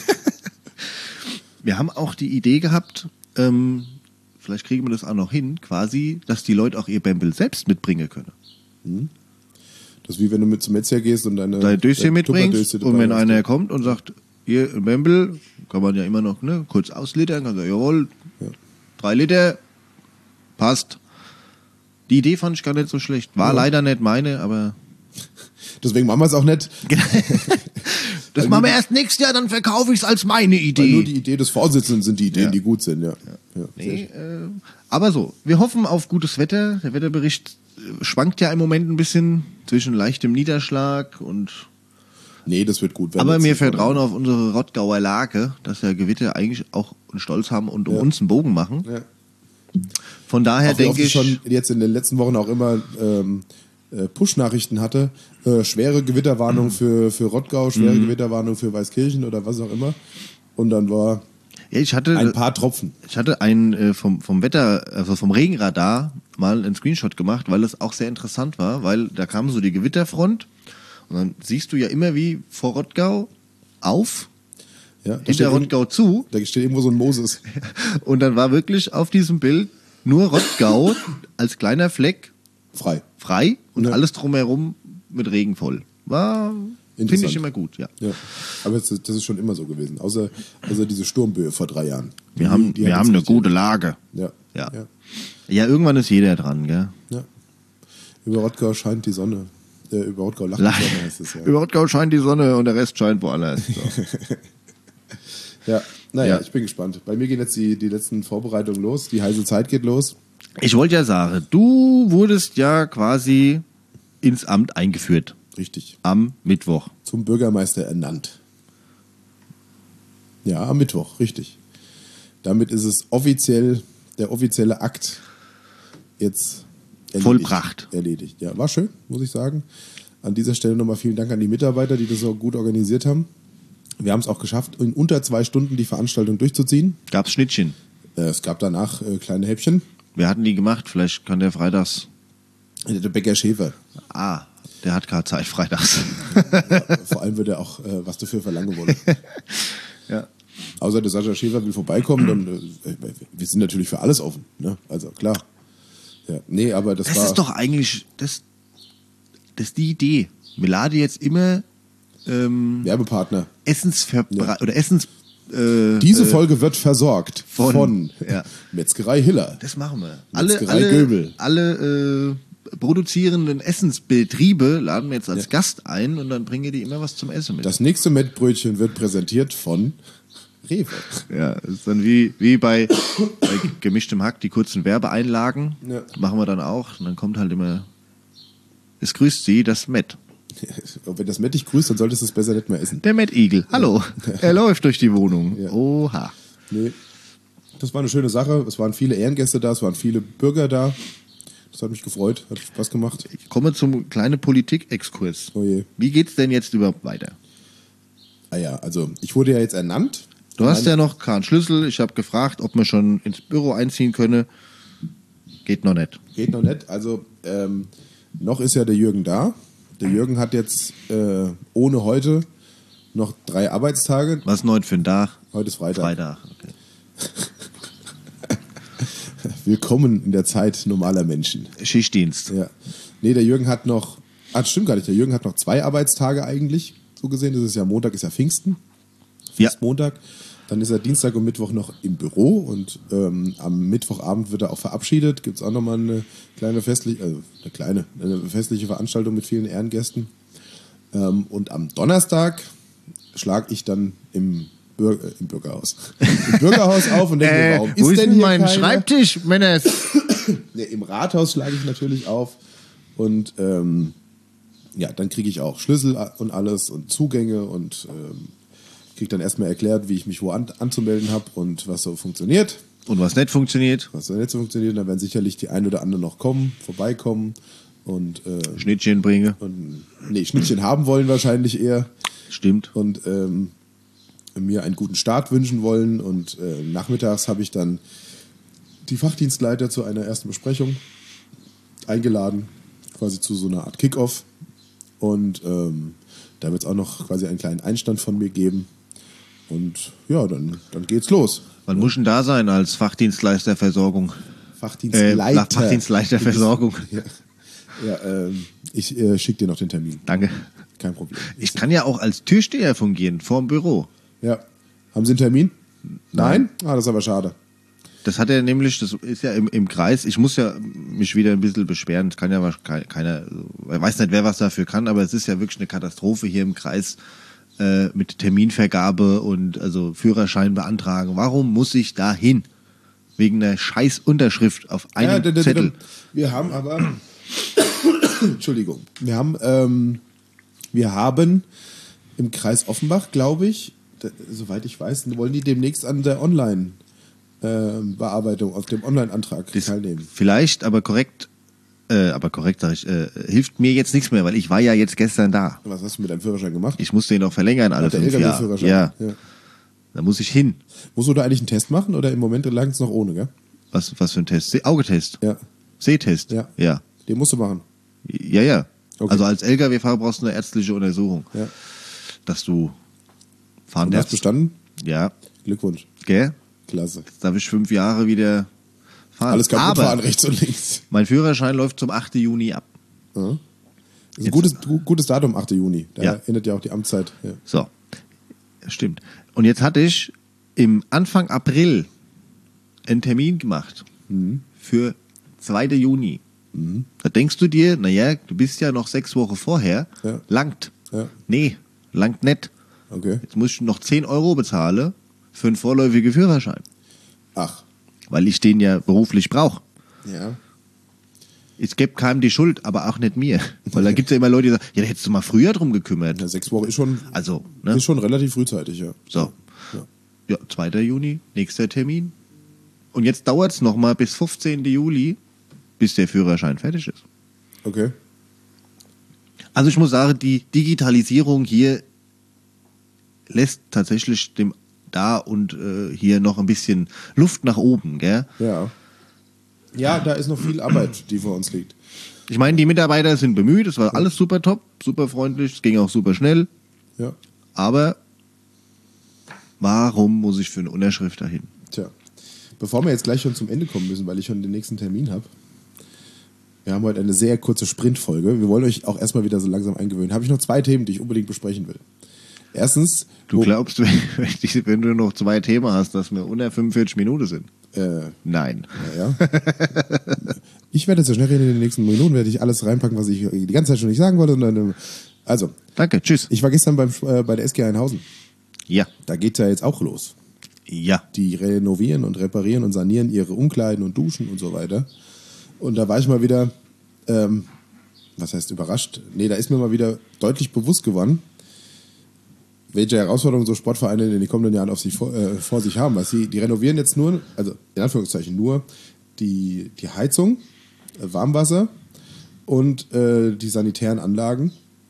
Wir haben auch die Idee gehabt, ähm, vielleicht kriegen wir das auch noch hin, quasi, dass die Leute auch ihr Bembel selbst mitbringen können. Das ist wie wenn du mit zum Metzger gehst und deine, deine Döschen deine mitbringst Tupperdöschen und wenn dabei hast. einer kommt und sagt, hier, ein Bembel, kann man ja immer noch ne, kurz auslitern, kann sagen, jawohl, Ja. drei Liter, passt. Die Idee fand ich gar nicht so schlecht. War Ja. leider nicht meine, aber Deswegen machen wir es auch nicht. das Weil machen nur wir erst nächstes Jahr, dann verkaufe ich es als meine Weil Idee. nur die Idee des Vorsitzenden sind die Ideen, Ja. die gut sind, ja. ja. Nee, äh, aber so, wir hoffen auf gutes Wetter. Der Wetterbericht äh, schwankt ja im Moment ein bisschen zwischen leichtem Niederschlag und. Nee, das wird gut werden. Aber Jetzt wir nicht vertrauen vorne. auf unsere Rottgauer Lage, dass der Gewitter eigentlich auch einen Stolz haben und um Ja. uns einen Bogen machen. Ja. Von daher Auch wie oft denke ich ich. schon jetzt in den letzten Wochen auch immer ähm, äh, Push-Nachrichten hatte. Äh, schwere Gewitterwarnung für, für Rottgau, schwere Mhm. Gewitterwarnung für Weißkirchen oder was auch immer. Und dann war Ja, ich hatte, ein paar Tropfen. ich hatte einen äh, vom, vom Wetter, also vom Regenradar mal einen Screenshot gemacht, weil es auch sehr interessant war, weil da kam so die Gewitterfront und dann siehst du ja immer wie vor Rottgau auf, Ja, da, steht hinter irgend- Rottgau zu da steht irgendwo so ein Moses. und dann war wirklich auf diesem Bild nur Rottgau als kleiner Fleck Frei. frei und Ja. alles drumherum mit Regen voll. War, finde Interessant. ich immer gut, ja. Ja. Aber das, das ist schon immer so gewesen. Außer, außer diese Sturmböe vor drei Jahren. Wir Die- haben, die wir hat haben jetzt eine richtig- gute Lage. Ja. Ja. Ja. Ja, irgendwann ist jeder dran, gell? ja. Über Rottgau scheint die Sonne. Äh, über Rottgau lacht La- die Sonne, heißt es ja. Über Rottgau scheint die Sonne und der Rest scheint woanders. So. Ja, naja, Ja. ich bin gespannt. Bei mir gehen jetzt die, die letzten Vorbereitungen los. Die heiße Zeit geht los. Ich wollte ja sagen, du wurdest ja quasi ins Amt eingeführt Richtig. am Mittwoch. Zum Bürgermeister ernannt. Ja, am Mittwoch, richtig. Damit ist es offiziell, der offizielle Akt jetzt erledigt. Vollbracht. Erledigt. Ja, war schön, muss ich sagen. An dieser Stelle nochmal vielen Dank an die Mitarbeiter, die das so gut organisiert haben. Wir haben es auch geschafft, in unter zwei Stunden die Veranstaltung durchzuziehen. Gab's Schnittchen. Äh, Es gab danach äh, kleine Häppchen. Wir hatten die gemacht, vielleicht kann der freitags. Der Bäcker Schäfer. Ah, der hat gerade Zeit freitags. Vor allem wird er auch äh, was dafür verlangen wollen. Ja. Außer der Sascha Schäfer will vorbeikommen, dann äh, wir sind natürlich für alles offen. Ne? Also klar. Ja, nee, aber das, Das war. ist doch eigentlich, das, das ist die Idee. Wir laden jetzt immer ähm, Werbepartner. Essensverbra Ja. oder Essens. Äh, Diese äh, Folge wird versorgt von, von- ja. Metzgerei Hiller. Das machen wir. Alle, Metzgerei alle, Göbel. alle äh, produzierenden Essensbetriebe laden wir jetzt als Ja. Gast ein und dann bringen die immer was zum Essen mit. Das nächste Mettbrötchen wird präsentiert von Rewe. ja, das ist dann wie, wie bei, bei gemischtem Hack die kurzen Werbeeinlagen. Ja. Machen wir dann auch. Und dann kommt halt immer, es grüßt Sie, das Met. Und wenn das Mett dich grüßt, dann solltest du es besser nicht mehr essen. Der Met-Igel. Hallo. Er läuft durch die Wohnung. Ja. Oha. Nee. Das war eine schöne Sache. Es waren viele Ehrengäste da, es waren viele Bürger da. Das hat mich gefreut, hat Spaß gemacht. Ich komme zum kleinen Politik-Exkurs. Oh je. Wie geht's denn jetzt überhaupt weiter? Ah ja, also ich wurde ja jetzt ernannt. Du hast Meine- ja noch keinen Schlüssel. Ich habe gefragt, ob wir schon ins Büro einziehen können. Geht noch nicht. Geht noch nicht. Also ähm, noch ist ja der Jürgen da. Der Jürgen hat jetzt äh, ohne heute noch drei Arbeitstage. Was ist denn heute für ein Tag? Heute ist Freitag. Freitag. Okay. Willkommen in der Zeit normaler Menschen. Schichtdienst. Ja. Nee, der Jürgen hat noch, ah, das stimmt gar nicht, der Jürgen hat noch zwei Arbeitstage eigentlich, so gesehen. Das ist ja Montag, ist ja Pfingsten. Ja. Montag. Dann ist er Dienstag und Mittwoch noch im Büro und ähm, am Mittwochabend wird er auch verabschiedet. Gibt es auch nochmal eine kleine festliche, also eine kleine, eine festliche Veranstaltung mit vielen Ehrengästen. Ähm, und am Donnerstag schlage ich dann im, Bür äh, im Bürgerhaus. Im Bürgerhaus auf und denke mir, warum ist, wo ist denn denn hier mein keiner? Schreibtisch, Männer? Nee, im Rathaus schlage ich natürlich auf und ähm, ja, dann kriege ich auch Schlüssel und alles und Zugänge und ähm, kriege dann erstmal erklärt, wie ich mich wo an, anzumelden habe und was so funktioniert. Und was nicht funktioniert? Was so nicht so funktioniert, dann werden sicherlich die ein oder anderen noch kommen, vorbeikommen und, äh, Schnittchen bringe. und nee, Schnittchen haben wollen wahrscheinlich eher Stimmt. und ähm, mir einen guten Start wünschen wollen und äh, nachmittags habe ich dann die Fachdienstleiter zu einer ersten Besprechung eingeladen, quasi zu so einer Art Kick-Off und ähm, da wird es auch noch quasi einen kleinen Einstand von mir geben und ja, dann, dann geht's los. Man muss schon da sein als Fachdienstleisterversorgung. Äh, Fachdienstleiter. Fachdienstleiterversorgung. Ja. Ja, ähm, ich äh, schicke dir noch den Termin. Danke. Kein Problem. Ich kann ja auch als Türsteher fungieren, vorm Büro. Ja. Haben Sie einen Termin? Nein? Ah, das ist aber schade. Das hat er nämlich, das ist ja im, im Kreis, ich muss ja mich wieder ein bisschen beschweren, das kann ja wahrscheinlich keiner, ich weiß nicht, wer was dafür kann, aber es ist ja wirklich eine Katastrophe hier im Kreis äh, mit Terminvergabe und also Führerschein beantragen. Warum muss ich da hin? Wegen einer scheiß Unterschrift auf einem Ja, d- d- d- Zettel. Wir haben aber, Entschuldigung, wir haben, ähm, wir haben im Kreis Offenbach, glaube ich, d- soweit ich weiß, wollen die demnächst an der Online- ähm, Bearbeitung, auf dem Online-Antrag Das teilnehmen. vielleicht, aber korrekt, äh, aber korrekt sage ich, äh, hilft mir jetzt nichts mehr, weil ich war ja jetzt gestern da. Was hast du mit deinem Führerschein gemacht? Ich musste ihn noch verlängern alle Ach, der fünf Jahre. L K W-Führerschein. Ja, Ja. da muss ich hin. Musst du da eigentlich einen Test machen oder im Moment langt es noch ohne, gell? Was, was für ein Test? Se- Augetest? Ja. Sehtest? Ja. Ja, Den musst du machen. ja. ja. Okay. Also als L K W-Fahrer brauchst du eine ärztliche Untersuchung, Ja. dass du fahren Und hast darfst. bestanden? Ja, Glückwunsch. gell? Klasse. Jetzt darf ich fünf Jahre wieder fahren. Alles kaputt Aber fahren, rechts und links. mein Führerschein läuft zum achten Juni ab. Ja. Das ist ein gutes, gu- gutes Datum, achter Juni. Da Ja. endet ja auch die Amtszeit. Ja. So, stimmt. Und jetzt hatte ich im Anfang April einen Termin gemacht für zweiten Juni. Da denkst du dir, naja, du bist ja noch sechs Wochen vorher, Ja. langt. Ja. Nee, langt nicht. Okay. Jetzt muss ich noch zehn Euro bezahlen für einen vorläufigen Führerschein, Ach. weil ich den ja beruflich brauche. Ja. Ich gebe keinem die Schuld, aber auch nicht mir. Weil da gibt es ja immer Leute, die sagen, ja, da hättest du mal früher drum gekümmert. ja. Sechs Wochen ist schon, Also, ne? ist schon relativ frühzeitig, ja. So. Ja. Ja, zweiter Juni, nächster Termin. Und jetzt dauert es nochmal bis fünfzehnten Juli, bis der Führerschein fertig ist. Okay. Also ich muss sagen, die Digitalisierung hier lässt tatsächlich dem da und äh, hier noch ein bisschen Luft nach oben, gell? Ja. Ja, da ist noch viel Arbeit, die vor uns liegt. Ich meine, die Mitarbeiter sind bemüht, es war alles super top, super freundlich, es ging auch super schnell, Ja. aber warum muss ich für eine Unterschrift dahin? Tja. Bevor wir jetzt gleich schon zum Ende kommen müssen, weil ich schon den nächsten Termin habe. Wir haben heute eine sehr kurze Sprintfolge. Wir wollen euch auch erstmal wieder so langsam eingewöhnen. Habe ich noch zwei Themen, die ich unbedingt besprechen will. Erstens, Du wo- glaubst, wenn, wenn du noch zwei Themen hast, dass wir unter fünfundvierzig Minuten sind? äh, Nein. ja. Ich werde jetzt so schnell reden, in den nächsten Minuten werde ich alles reinpacken, was ich die ganze Zeit schon nicht sagen wollte. Und dann, äh, also, Danke, tschüss. ich war gestern beim, äh, bei der S G Einhausen. Ja. Da geht ja jetzt auch los. Ja. Die renovieren und reparieren und sanieren ihre Umkleiden und Duschen und so weiter. Und da war ich mal wieder, ähm, was heißt überrascht? Nee, da ist mir mal wieder deutlich bewusst geworden, welche Herausforderungen so Sportvereine in den kommenden Jahren auf sich vor, äh, vor sich haben. Weil sie, die renovieren jetzt nur, also in Anführungszeichen nur, die, die Heizung, äh, Warmwasser und äh, die sanitären Anlagen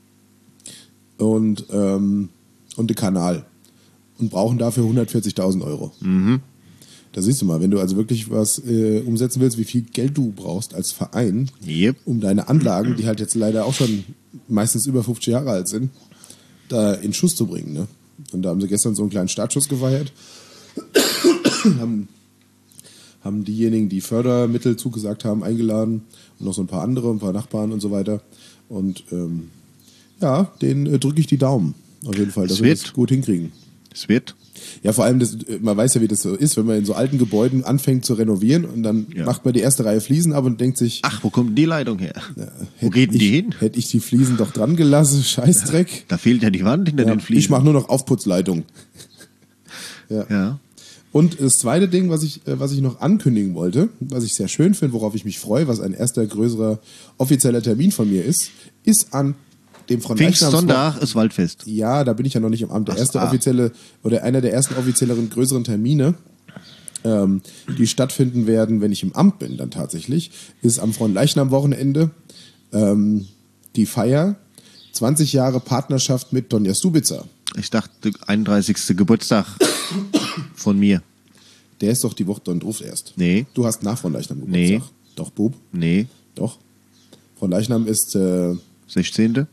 und, ähm, und den Kanal. Und brauchen dafür hundertvierzigtausend Euro. Da siehst du mal, wenn du also wirklich was äh, umsetzen willst, wie viel Geld du brauchst als Verein, Yep. um deine Anlagen, die halt jetzt leider auch schon meistens über fünfzig Jahre alt sind, da in Schuss zu bringen. Ne? Und da haben sie gestern so einen kleinen Startschuss gefeiert. haben, haben diejenigen, die Fördermittel zugesagt haben, eingeladen und noch so ein paar andere, ein paar Nachbarn und so weiter. Und ähm, ja, denen äh, drücke ich die Daumen. Auf jeden Fall, dass Es wir wird. das gut hinkriegen. Es wird. Ja, vor allem, das, man weiß ja, wie das so ist, wenn man in so alten Gebäuden anfängt zu renovieren und dann Ja. macht man die erste Reihe Fliesen ab und denkt sich, Ach, wo kommt denn die Leitung her? Wo hätte geht denn ich, die hin? Hätte ich die Fliesen doch dran gelassen, Scheißdreck. Da fehlt ja die Wand hinter Ja, den Fliesen. ich mache nur noch Aufputzleitung. ja. Ja. Und das zweite Ding, was ich, äh, was ich noch ankündigen wollte, was ich sehr schön finde, worauf ich mich freue, was ein erster größerer offizieller Termin von mir ist, ist an dem Fronleichnamswochenende. Pfingstsonntag ist Waldfest. Ja, da bin ich ja noch nicht im Amt. Der Ach, erste ah. offizielle oder einer der ersten offizielleren größeren Termine, ähm, die stattfinden werden, wenn ich im Amt bin, dann tatsächlich, ist am Fronleichnam-Wochenende ähm, die Feier zwanzig Jahre Partnerschaft mit Donja Stubica. Ich dachte, einunddreißigsten Geburtstag von mir. Der ist doch die Woche dann drauf erst. Nee. Du hast nach Fronleichnam Geburtstag. Nee. Doch, Bub. Nee, Doch. Fronleichnam ist äh, sechzehnten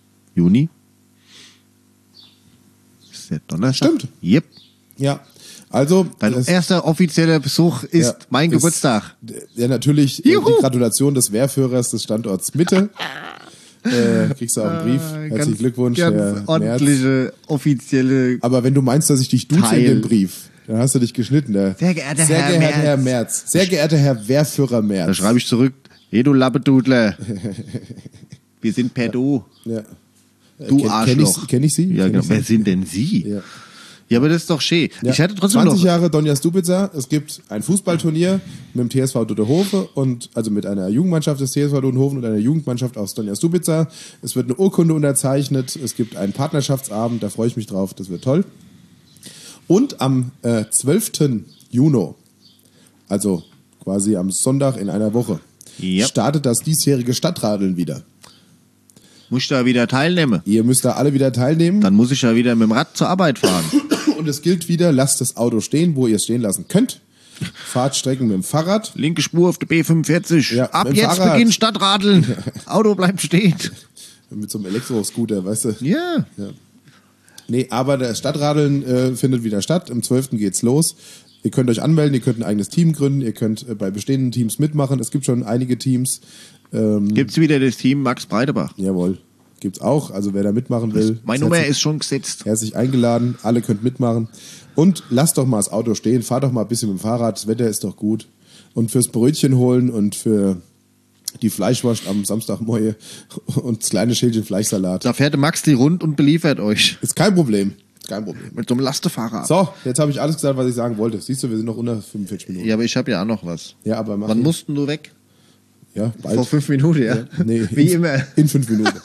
Juni. Ist der Donnerstag? Stimmt. Yep. ja Also, Dein das, erster offizieller Besuch ist ja, mein ist- Geburtstag. ja, natürlich äh, Juhu. die Gratulation des Wehrführers des Standorts Mitte. äh, kriegst du auch einen Brief. Äh, Herzlichen ganz- Glückwunsch, ganz Herr Merz. ordentliche, offizielle. Aber wenn du meinst, dass ich dich duze Teil. in dem Brief, dann hast du dich geschnitten. Der Sehr geehrter sehr Herr geehrter Herr Merz. Merz. Sehr geehrter Herr Wehrführer Merz. Da schreibe ich zurück, hey du Lappedudler. Wir sind per Du. Ja. Du Kenn- kenn Arschloch. ich- kenn ich Sie? Ja, Kenn genau. ich Sie? Wer sind denn Sie? Ja. Ja, aber das ist doch schön. Ja. Ich hatte trotzdem zwanzig noch... Jahre Donja Stupica. Es gibt ein Fußballturnier mit dem T S V Duttehofe und also mit einer Jugendmannschaft des T S V Duttehofen und einer Jugendmannschaft aus Donja Stupica. Es wird eine Urkunde unterzeichnet. Es gibt einen Partnerschaftsabend. Da freue ich mich drauf. Das wird toll. Und am äh, zwölften Juni, also quasi am Sonntag in einer Woche, Ja. startet das diesjährige Stadtradeln wieder. Muss ich da wieder teilnehmen? Ihr müsst da alle wieder teilnehmen. Dann muss ich ja wieder mit dem Rad zur Arbeit fahren. Und es gilt wieder, lasst das Auto stehen, wo ihr es stehen lassen könnt. Fahrt Strecken mit dem Fahrrad. Linke Spur auf der B fünfundvierzig. Ja, Ab mit dem jetzt Fahrrad. beginnt Stadtradeln. Auto bleibt stehen. Mit so einem Elektroscooter, weißt du? Ja. Ja. Nee, aber das Stadtradeln äh, findet wieder statt. Am zwölften geht's los. Ihr könnt euch anmelden, ihr könnt ein eigenes Team gründen, ihr könnt äh, bei bestehenden Teams mitmachen. Es gibt schon einige Teams. Ähm, Gibt's wieder das Team Max Breitebach. jawohl, gibt's auch. Also wer da mitmachen will, Meine ist Nummer herzlich, ist schon gesetzt. herzlich eingeladen. Alle könnt mitmachen. Und lasst doch mal das Auto stehen, fahrt doch mal ein bisschen mit dem Fahrrad. Das Wetter ist doch gut. Und fürs Brötchen holen und für die Fleischwurst am Samstagmorgen und das kleine Schälchen Fleischsalat. Da fährt der Max die rund und beliefert euch. Ist kein Problem. Ist kein Problem. Mit so einem Lastefahrer. So, jetzt habe ich alles gesagt, was ich sagen wollte. Siehst du, wir sind noch unter fünfundvierzig Minuten. Ja, aber ich habe ja auch noch was. Ja, aber mach Wann ihn. mussten du weg? Ja, bald. Vor fünf Minuten, ja. Ja, nee, Wie in, immer. In fünf Minuten.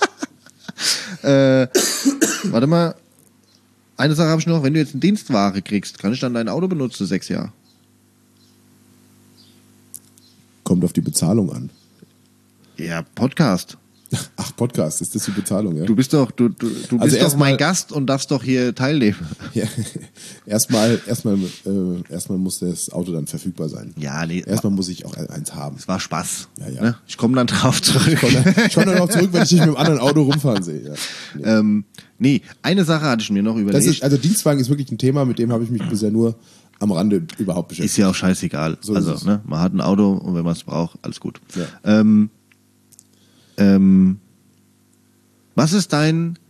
Äh, warte mal. Eine Sache habe ich noch. Wenn du jetzt eine Dienstware kriegst, kann ich dann dein Auto benutzen, sechs Jahre? Kommt auf die Bezahlung an. Ja, Podcast. Ach, Podcast, ist das die Bezahlung, ja? Du bist doch, du, du, du Also bist doch erst mal- mein Gast und darfst doch hier teilnehmen. Ja. Erstmal, erstmal, äh, erstmal muss das Auto dann verfügbar sein. Ja, nee. Erstmal muss ich auch eins haben. Es war Spaß. Ja, ja. Ne? Ich komme dann drauf zurück. Ich komme dann, ich komm dann auch zurück, wenn ich dich mit einem anderen Auto rumfahren sehe. Ja. Nee. ähm, nee, eine Sache hatte ich mir noch überlegt. Das ist, also Dienstwagen ist wirklich ein Thema, mit dem habe ich mich bisher nur am Rande überhaupt beschäftigt. Ist ja auch scheißegal. So ist also, es. ne, man hat ein Auto und wenn man es braucht, alles gut. Ja. Ähm, ähm, was ist dein,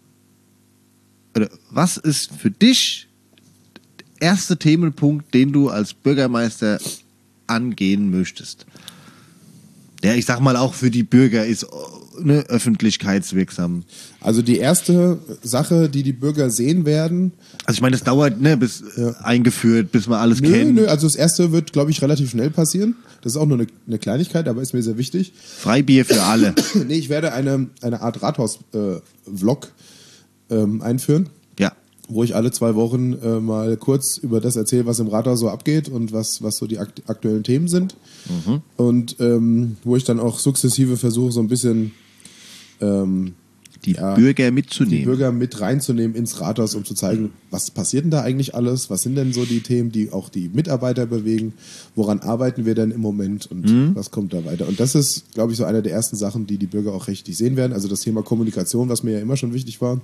oder was ist für dich der erste Themenpunkt, den du als Bürgermeister angehen möchtest? Der, ich sag mal, auch für die Bürger ist, ne, öffentlichkeitswirksam. Also die erste Sache, die die Bürger sehen werden, Also ich meine, das dauert, ne, bis äh, eingeführt, bis man alles nö, kennt. nö, also das erste wird, glaube ich, relativ schnell passieren. Das ist auch nur eine, eine Kleinigkeit, aber ist mir sehr wichtig. Freibier für alle. Nee, ich werde eine, eine Art Rathaus-Vlog ähm, einführen, Ja. wo ich alle zwei Wochen äh, mal kurz über das erzähle, was im Rathaus so abgeht und was, was so die akt aktuellen Themen sind. Mhm. Und ähm, wo ich dann auch sukzessive versuche, so ein bisschen ähm, Die Ja, Bürger die mitzunehmen. Bürger mit reinzunehmen ins Rathaus, um zu zeigen, was passiert denn da eigentlich alles, was sind denn so die Themen, die auch die Mitarbeiter bewegen, woran arbeiten wir denn im Moment und Mhm. was kommt da weiter. Und das ist, glaube ich, so eine der ersten Sachen, die die Bürger auch richtig sehen werden. Also das Thema Kommunikation, was mir ja immer schon wichtig war.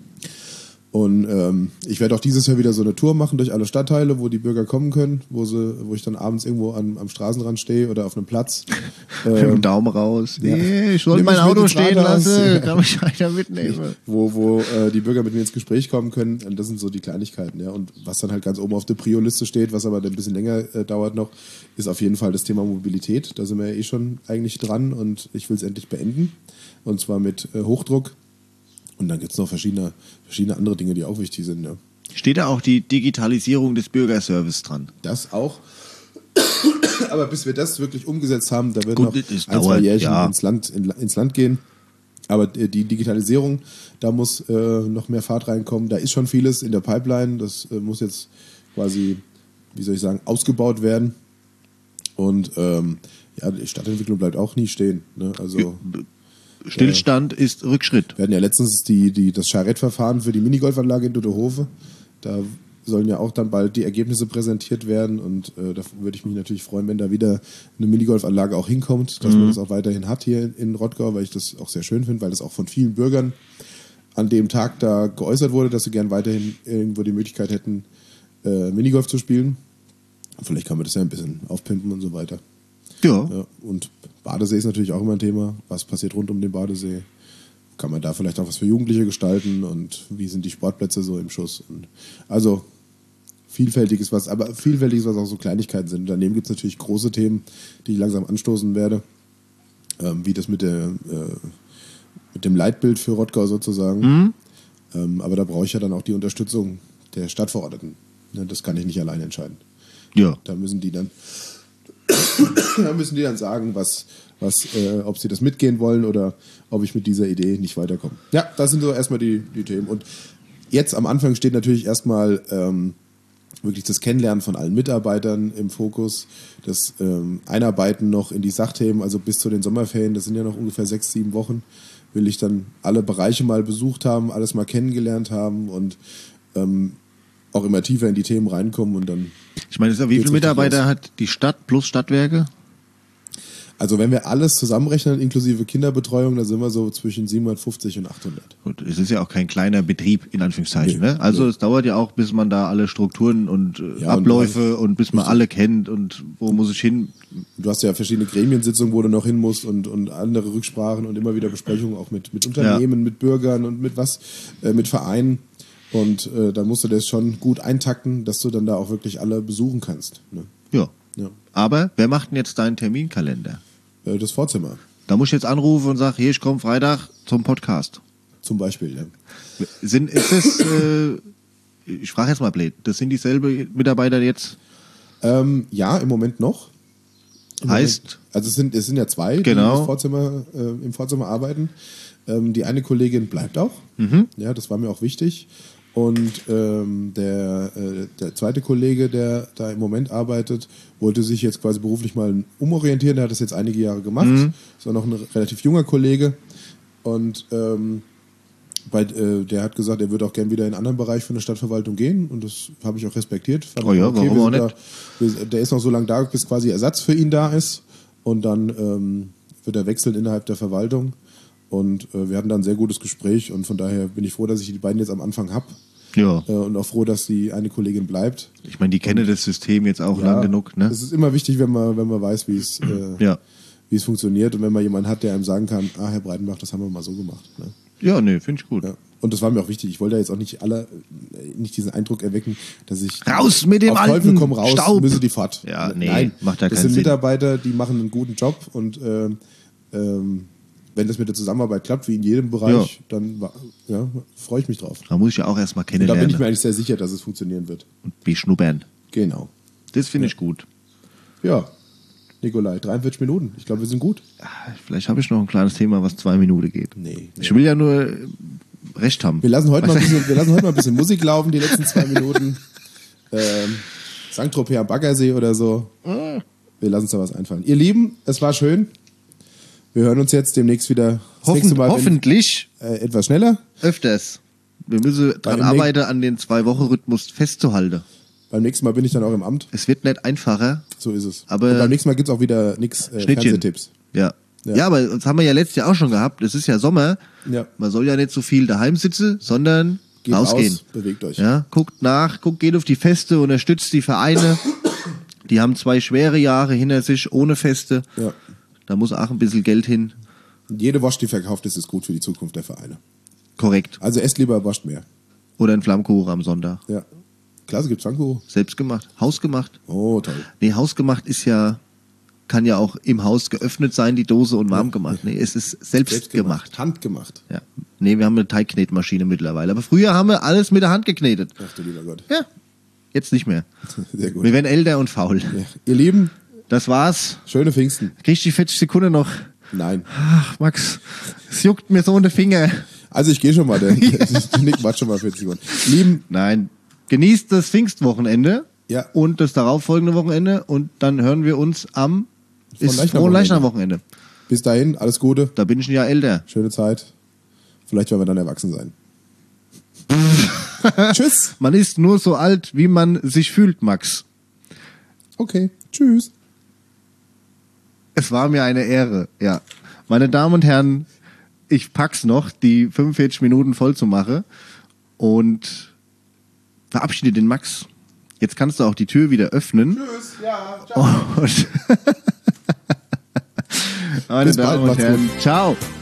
Und ähm, ich werde auch dieses Jahr wieder so eine Tour machen durch alle Stadtteile, wo die Bürger kommen können, wo sie, wo ich dann abends irgendwo an, am Straßenrand stehe oder auf einem Platz. Mit dem Ähm, Daumen raus. ja. Nee, ich soll Nimm mein mich mit Auto ins stehen Rathaus. lassen. Ja. Kann mich einer mitnehmen. wo, wo äh, die Bürger mit mir ins Gespräch kommen können. Und das sind so die Kleinigkeiten, ja. Und was dann halt ganz oben auf der Prio-Liste steht, was aber dann ein bisschen länger äh, dauert noch, ist auf jeden Fall das Thema Mobilität. Da sind wir ja eh schon eigentlich dran und ich will es endlich beenden. Und zwar mit äh, Hochdruck. Und dann gibt es noch verschiedene, verschiedene andere Dinge, die auch wichtig sind, ja. Steht da auch die Digitalisierung des Bürgerservice dran? Das auch. Aber bis wir das wirklich umgesetzt haben, da wird Gut, noch das ein, zwei dauert, Jährchen ja. ins, Land, in, ins Land gehen. Aber äh, die Digitalisierung, da muss äh, noch mehr Fahrt reinkommen. Da ist schon vieles in der Pipeline. Das äh, muss jetzt quasi, wie soll ich sagen, ausgebaut werden. Und ähm, ja, die Stadtentwicklung bleibt auch nie stehen. Ne? Also Stillstand ist Rückschritt. wir hatten ja letztens die, die, das Charrettverfahren für die Minigolfanlage in Duttehofe. Da sollen ja auch dann bald die Ergebnisse präsentiert werden und äh, da würde ich mich natürlich freuen, wenn da wieder eine Minigolfanlage auch hinkommt, dass man das auch weiterhin hat hier in, in Rottgau, weil ich das auch sehr schön finde, weil das auch von vielen Bürgern an dem Tag da geäußert wurde, dass sie gern weiterhin irgendwo die Möglichkeit hätten, äh, Minigolf zu spielen. Vielleicht kann man das ja ein bisschen aufpimpen und so weiter. Ja. Ja, und Badesee ist natürlich auch immer ein Thema. Was passiert rund um den Badesee? Kann man da vielleicht auch was für Jugendliche gestalten? Und wie sind die Sportplätze so im Schuss? Und also vielfältiges was, aber vielfältiges, was auch so Kleinigkeiten sind. Daneben gibt es natürlich große Themen, die ich langsam anstoßen werde. Ähm, wie das mit, der, äh, mit dem Leitbild für Rottgau sozusagen. Mhm. Ähm, aber da brauche ich ja dann auch die Unterstützung der Stadtverordneten. Ja, das kann ich nicht allein entscheiden. Ja. Da müssen die dann, da müssen die dann sagen, was, was, äh, ob sie das mitgehen wollen oder ob ich mit dieser Idee nicht weiterkomme. Ja, das sind so erstmal die, die Themen. Und jetzt am Anfang steht natürlich erstmal ähm, wirklich das Kennenlernen von allen Mitarbeitern im Fokus, das ähm, Einarbeiten noch in die Sachthemen, also bis zu den Sommerferien, das sind ja noch ungefähr sechs, sieben Wochen, will ich dann alle Bereiche mal besucht haben, alles mal kennengelernt haben und ähm, auch immer tiefer in die Themen reinkommen und dann. Ich meine, wie viele Mitarbeiter hat die Stadt plus Stadtwerke? Also wenn wir alles zusammenrechnen, inklusive Kinderbetreuung, da sind wir so zwischen siebenhundertfünfzig und achthundert. Gut, es ist ja auch kein kleiner Betrieb, in Anführungszeichen. Nee, ne? Also nee. es dauert ja auch, bis man da alle Strukturen und äh, Ja, Abläufe und und, bis man richtig. alle kennt und wo muss ich hin. Du hast ja verschiedene Gremiensitzungen, wo du noch hin musst und, und andere Rücksprachen und immer wieder Besprechungen auch mit, mit Unternehmen, Ja. mit Bürgern und mit was, äh, mit Vereinen. Und äh, da musst du das schon gut eintakten, dass du dann da auch wirklich alle besuchen kannst. Ne? Ja. Ja. Aber wer macht denn jetzt deinen Terminkalender? Äh, das Vorzimmer Da muss ich jetzt anrufen und sagen, hier, ich komme Freitag zum Podcast. zum Beispiel. Ja. Sind, ist das, äh, ich frage jetzt mal blöd, das sind dieselbe Mitarbeiter jetzt? Ähm, ja, im Moment noch. Im Heißt? Moment, also es sind, es sind ja zwei, die Genau. das Vorzimmer, äh, im Vorzimmer arbeiten. Ähm, die eine Kollegin bleibt auch. Mhm. Ja, das war mir auch wichtig. Und ähm, der, äh, der zweite Kollege, der da im Moment arbeitet, wollte sich jetzt quasi beruflich mal umorientieren. Der hat das jetzt einige Jahre gemacht. Mhm. Ist auch noch ein relativ junger Kollege. Und ähm, bei, äh, der hat gesagt, er würde auch gern wieder in einen anderen Bereich von der Stadtverwaltung gehen. Und das habe ich auch respektiert. Fand Oh ja, ich warum wir auch sind nicht? Da, wir, der ist noch so lange da, bis quasi Ersatz für ihn da ist. Und dann ähm, wird er wechseln innerhalb der Verwaltung. Und äh, wir hatten da ein sehr gutes Gespräch. Und von daher bin ich froh, dass ich die beiden jetzt am Anfang habe. Ja. Äh, und auch froh, dass die eine Kollegin bleibt. Ich meine, die kennen das System jetzt auch lang genug, ne? Es ist immer wichtig, wenn man, wenn man weiß, wie es, äh, Ja. wie es funktioniert und wenn man jemanden hat, der einem sagen kann, ah, Herr Breitenbach, das haben wir mal so gemacht. Ne? Ja, nee, finde ich gut. Ja. Und das war mir auch wichtig. Ich wollte da jetzt auch nicht alle, nicht diesen Eindruck erwecken, dass ich Raus mit dem auf Teufel alten komm raus, Staub. müsse die fort. Ja, nee, Nein, macht ja das keinen sind Sinn. Mitarbeiter, die machen einen guten Job und ähm, ähm, wenn das mit der Zusammenarbeit klappt, wie in jedem Bereich, Ja. dann wa- ja, freue ich mich drauf. Da muss ich ja auch erstmal Und da bin kennenlernen ich mir eigentlich sehr sicher, dass es funktionieren wird. und beschnuppern. Genau. Das finde ich gut. Ja, Nikolai, dreiundvierzig Minuten. Ich glaube, wir sind gut. Ah, Vielleicht habe ich noch ein kleines Thema, was zwei Minuten geht. Nee, nee. Ich will ja nur äh, Recht haben. Wir lassen heute mal ein bisschen, wir lassen heute mal ein bisschen Musik laufen, die letzten zwei Minuten. Ähm, Sankt Tropez am Baggersee oder so. Wir lassen uns da was einfallen. Ihr Lieben, es war schön. Wir hören uns jetzt demnächst wieder. Das Hoffen, nächste Mal, wenn- hoffentlich Äh, etwas schneller. öfters. Wir müssen daran dem arbeiten, an den Zwei-Wochen-Rhythmus festzuhalten. Beim nächsten Mal bin ich dann auch im Amt. Es wird nicht einfacher. So ist es. Aber- Und beim nächsten Mal gibt es auch wieder nix äh, Schnittchen. Fernsehtipps. Ja. Ja. ja. aber das haben wir ja letztes Jahr auch schon gehabt. Es ist ja Sommer. Ja. Man soll ja nicht so viel daheim sitzen, sondern Geht rausgehen. raus, bewegt euch. Ja, guckt nach, guckt, geht auf die Feste, unterstützt die Vereine. Die haben zwei schwere Jahre hinter sich ohne Feste. Ja. Da muss auch ein bisschen Geld hin. Jede Wurst, die verkauft ist, ist gut für die Zukunft der Vereine. Korrekt. Also esst lieber Wurst mehr. Oder ein Flammkuchen am Sonntag. Ja. Klasse, gibt's Pfannkuchen? Selbst gemacht. Hausgemacht. Oh, toll. Nee, hausgemacht ist ja, kann ja auch im Haus geöffnet sein, die Dose, und warm gemacht. Nee, es ist selbst, gemacht. Handgemacht. Ja. Nee, wir haben eine Teigknetmaschine mittlerweile. Aber früher haben wir alles mit der Hand geknetet. Ach du lieber Gott. Ja. Jetzt nicht mehr. Sehr gut. Wir werden älter und faul. Ja. Ihr Lieben, Das war's. schöne Pfingsten. Kriegst die vierzig Sekunden noch? Nein. Ach, Max, es juckt mir so in den Finger. Also ich gehe schon mal. Der, der Nick macht schon mal vierzig Sekunden. Lieben, Nein. Genießt das Pfingstwochenende Ja. und das darauffolgende Wochenende und dann hören wir uns am ist Leichnam- frohen Leichnam-Wochenende. bis dahin, alles Gute, Da bin ich ein Jahr älter. schöne Zeit. Vielleicht werden wir dann erwachsen sein. Tschüss. Man ist nur so alt, wie man sich fühlt, Max. Okay, tschüss. Es war mir eine Ehre, ja. Meine Damen und Herren, ich pack's noch, die fünfundvierzig Minuten voll zu machen und verabschiede den Max Jetzt kannst du auch die Tür wieder öffnen. Tschüss, ja, ciao. Und meine Bis bald, Damen und macht's Herren, gut. ciao.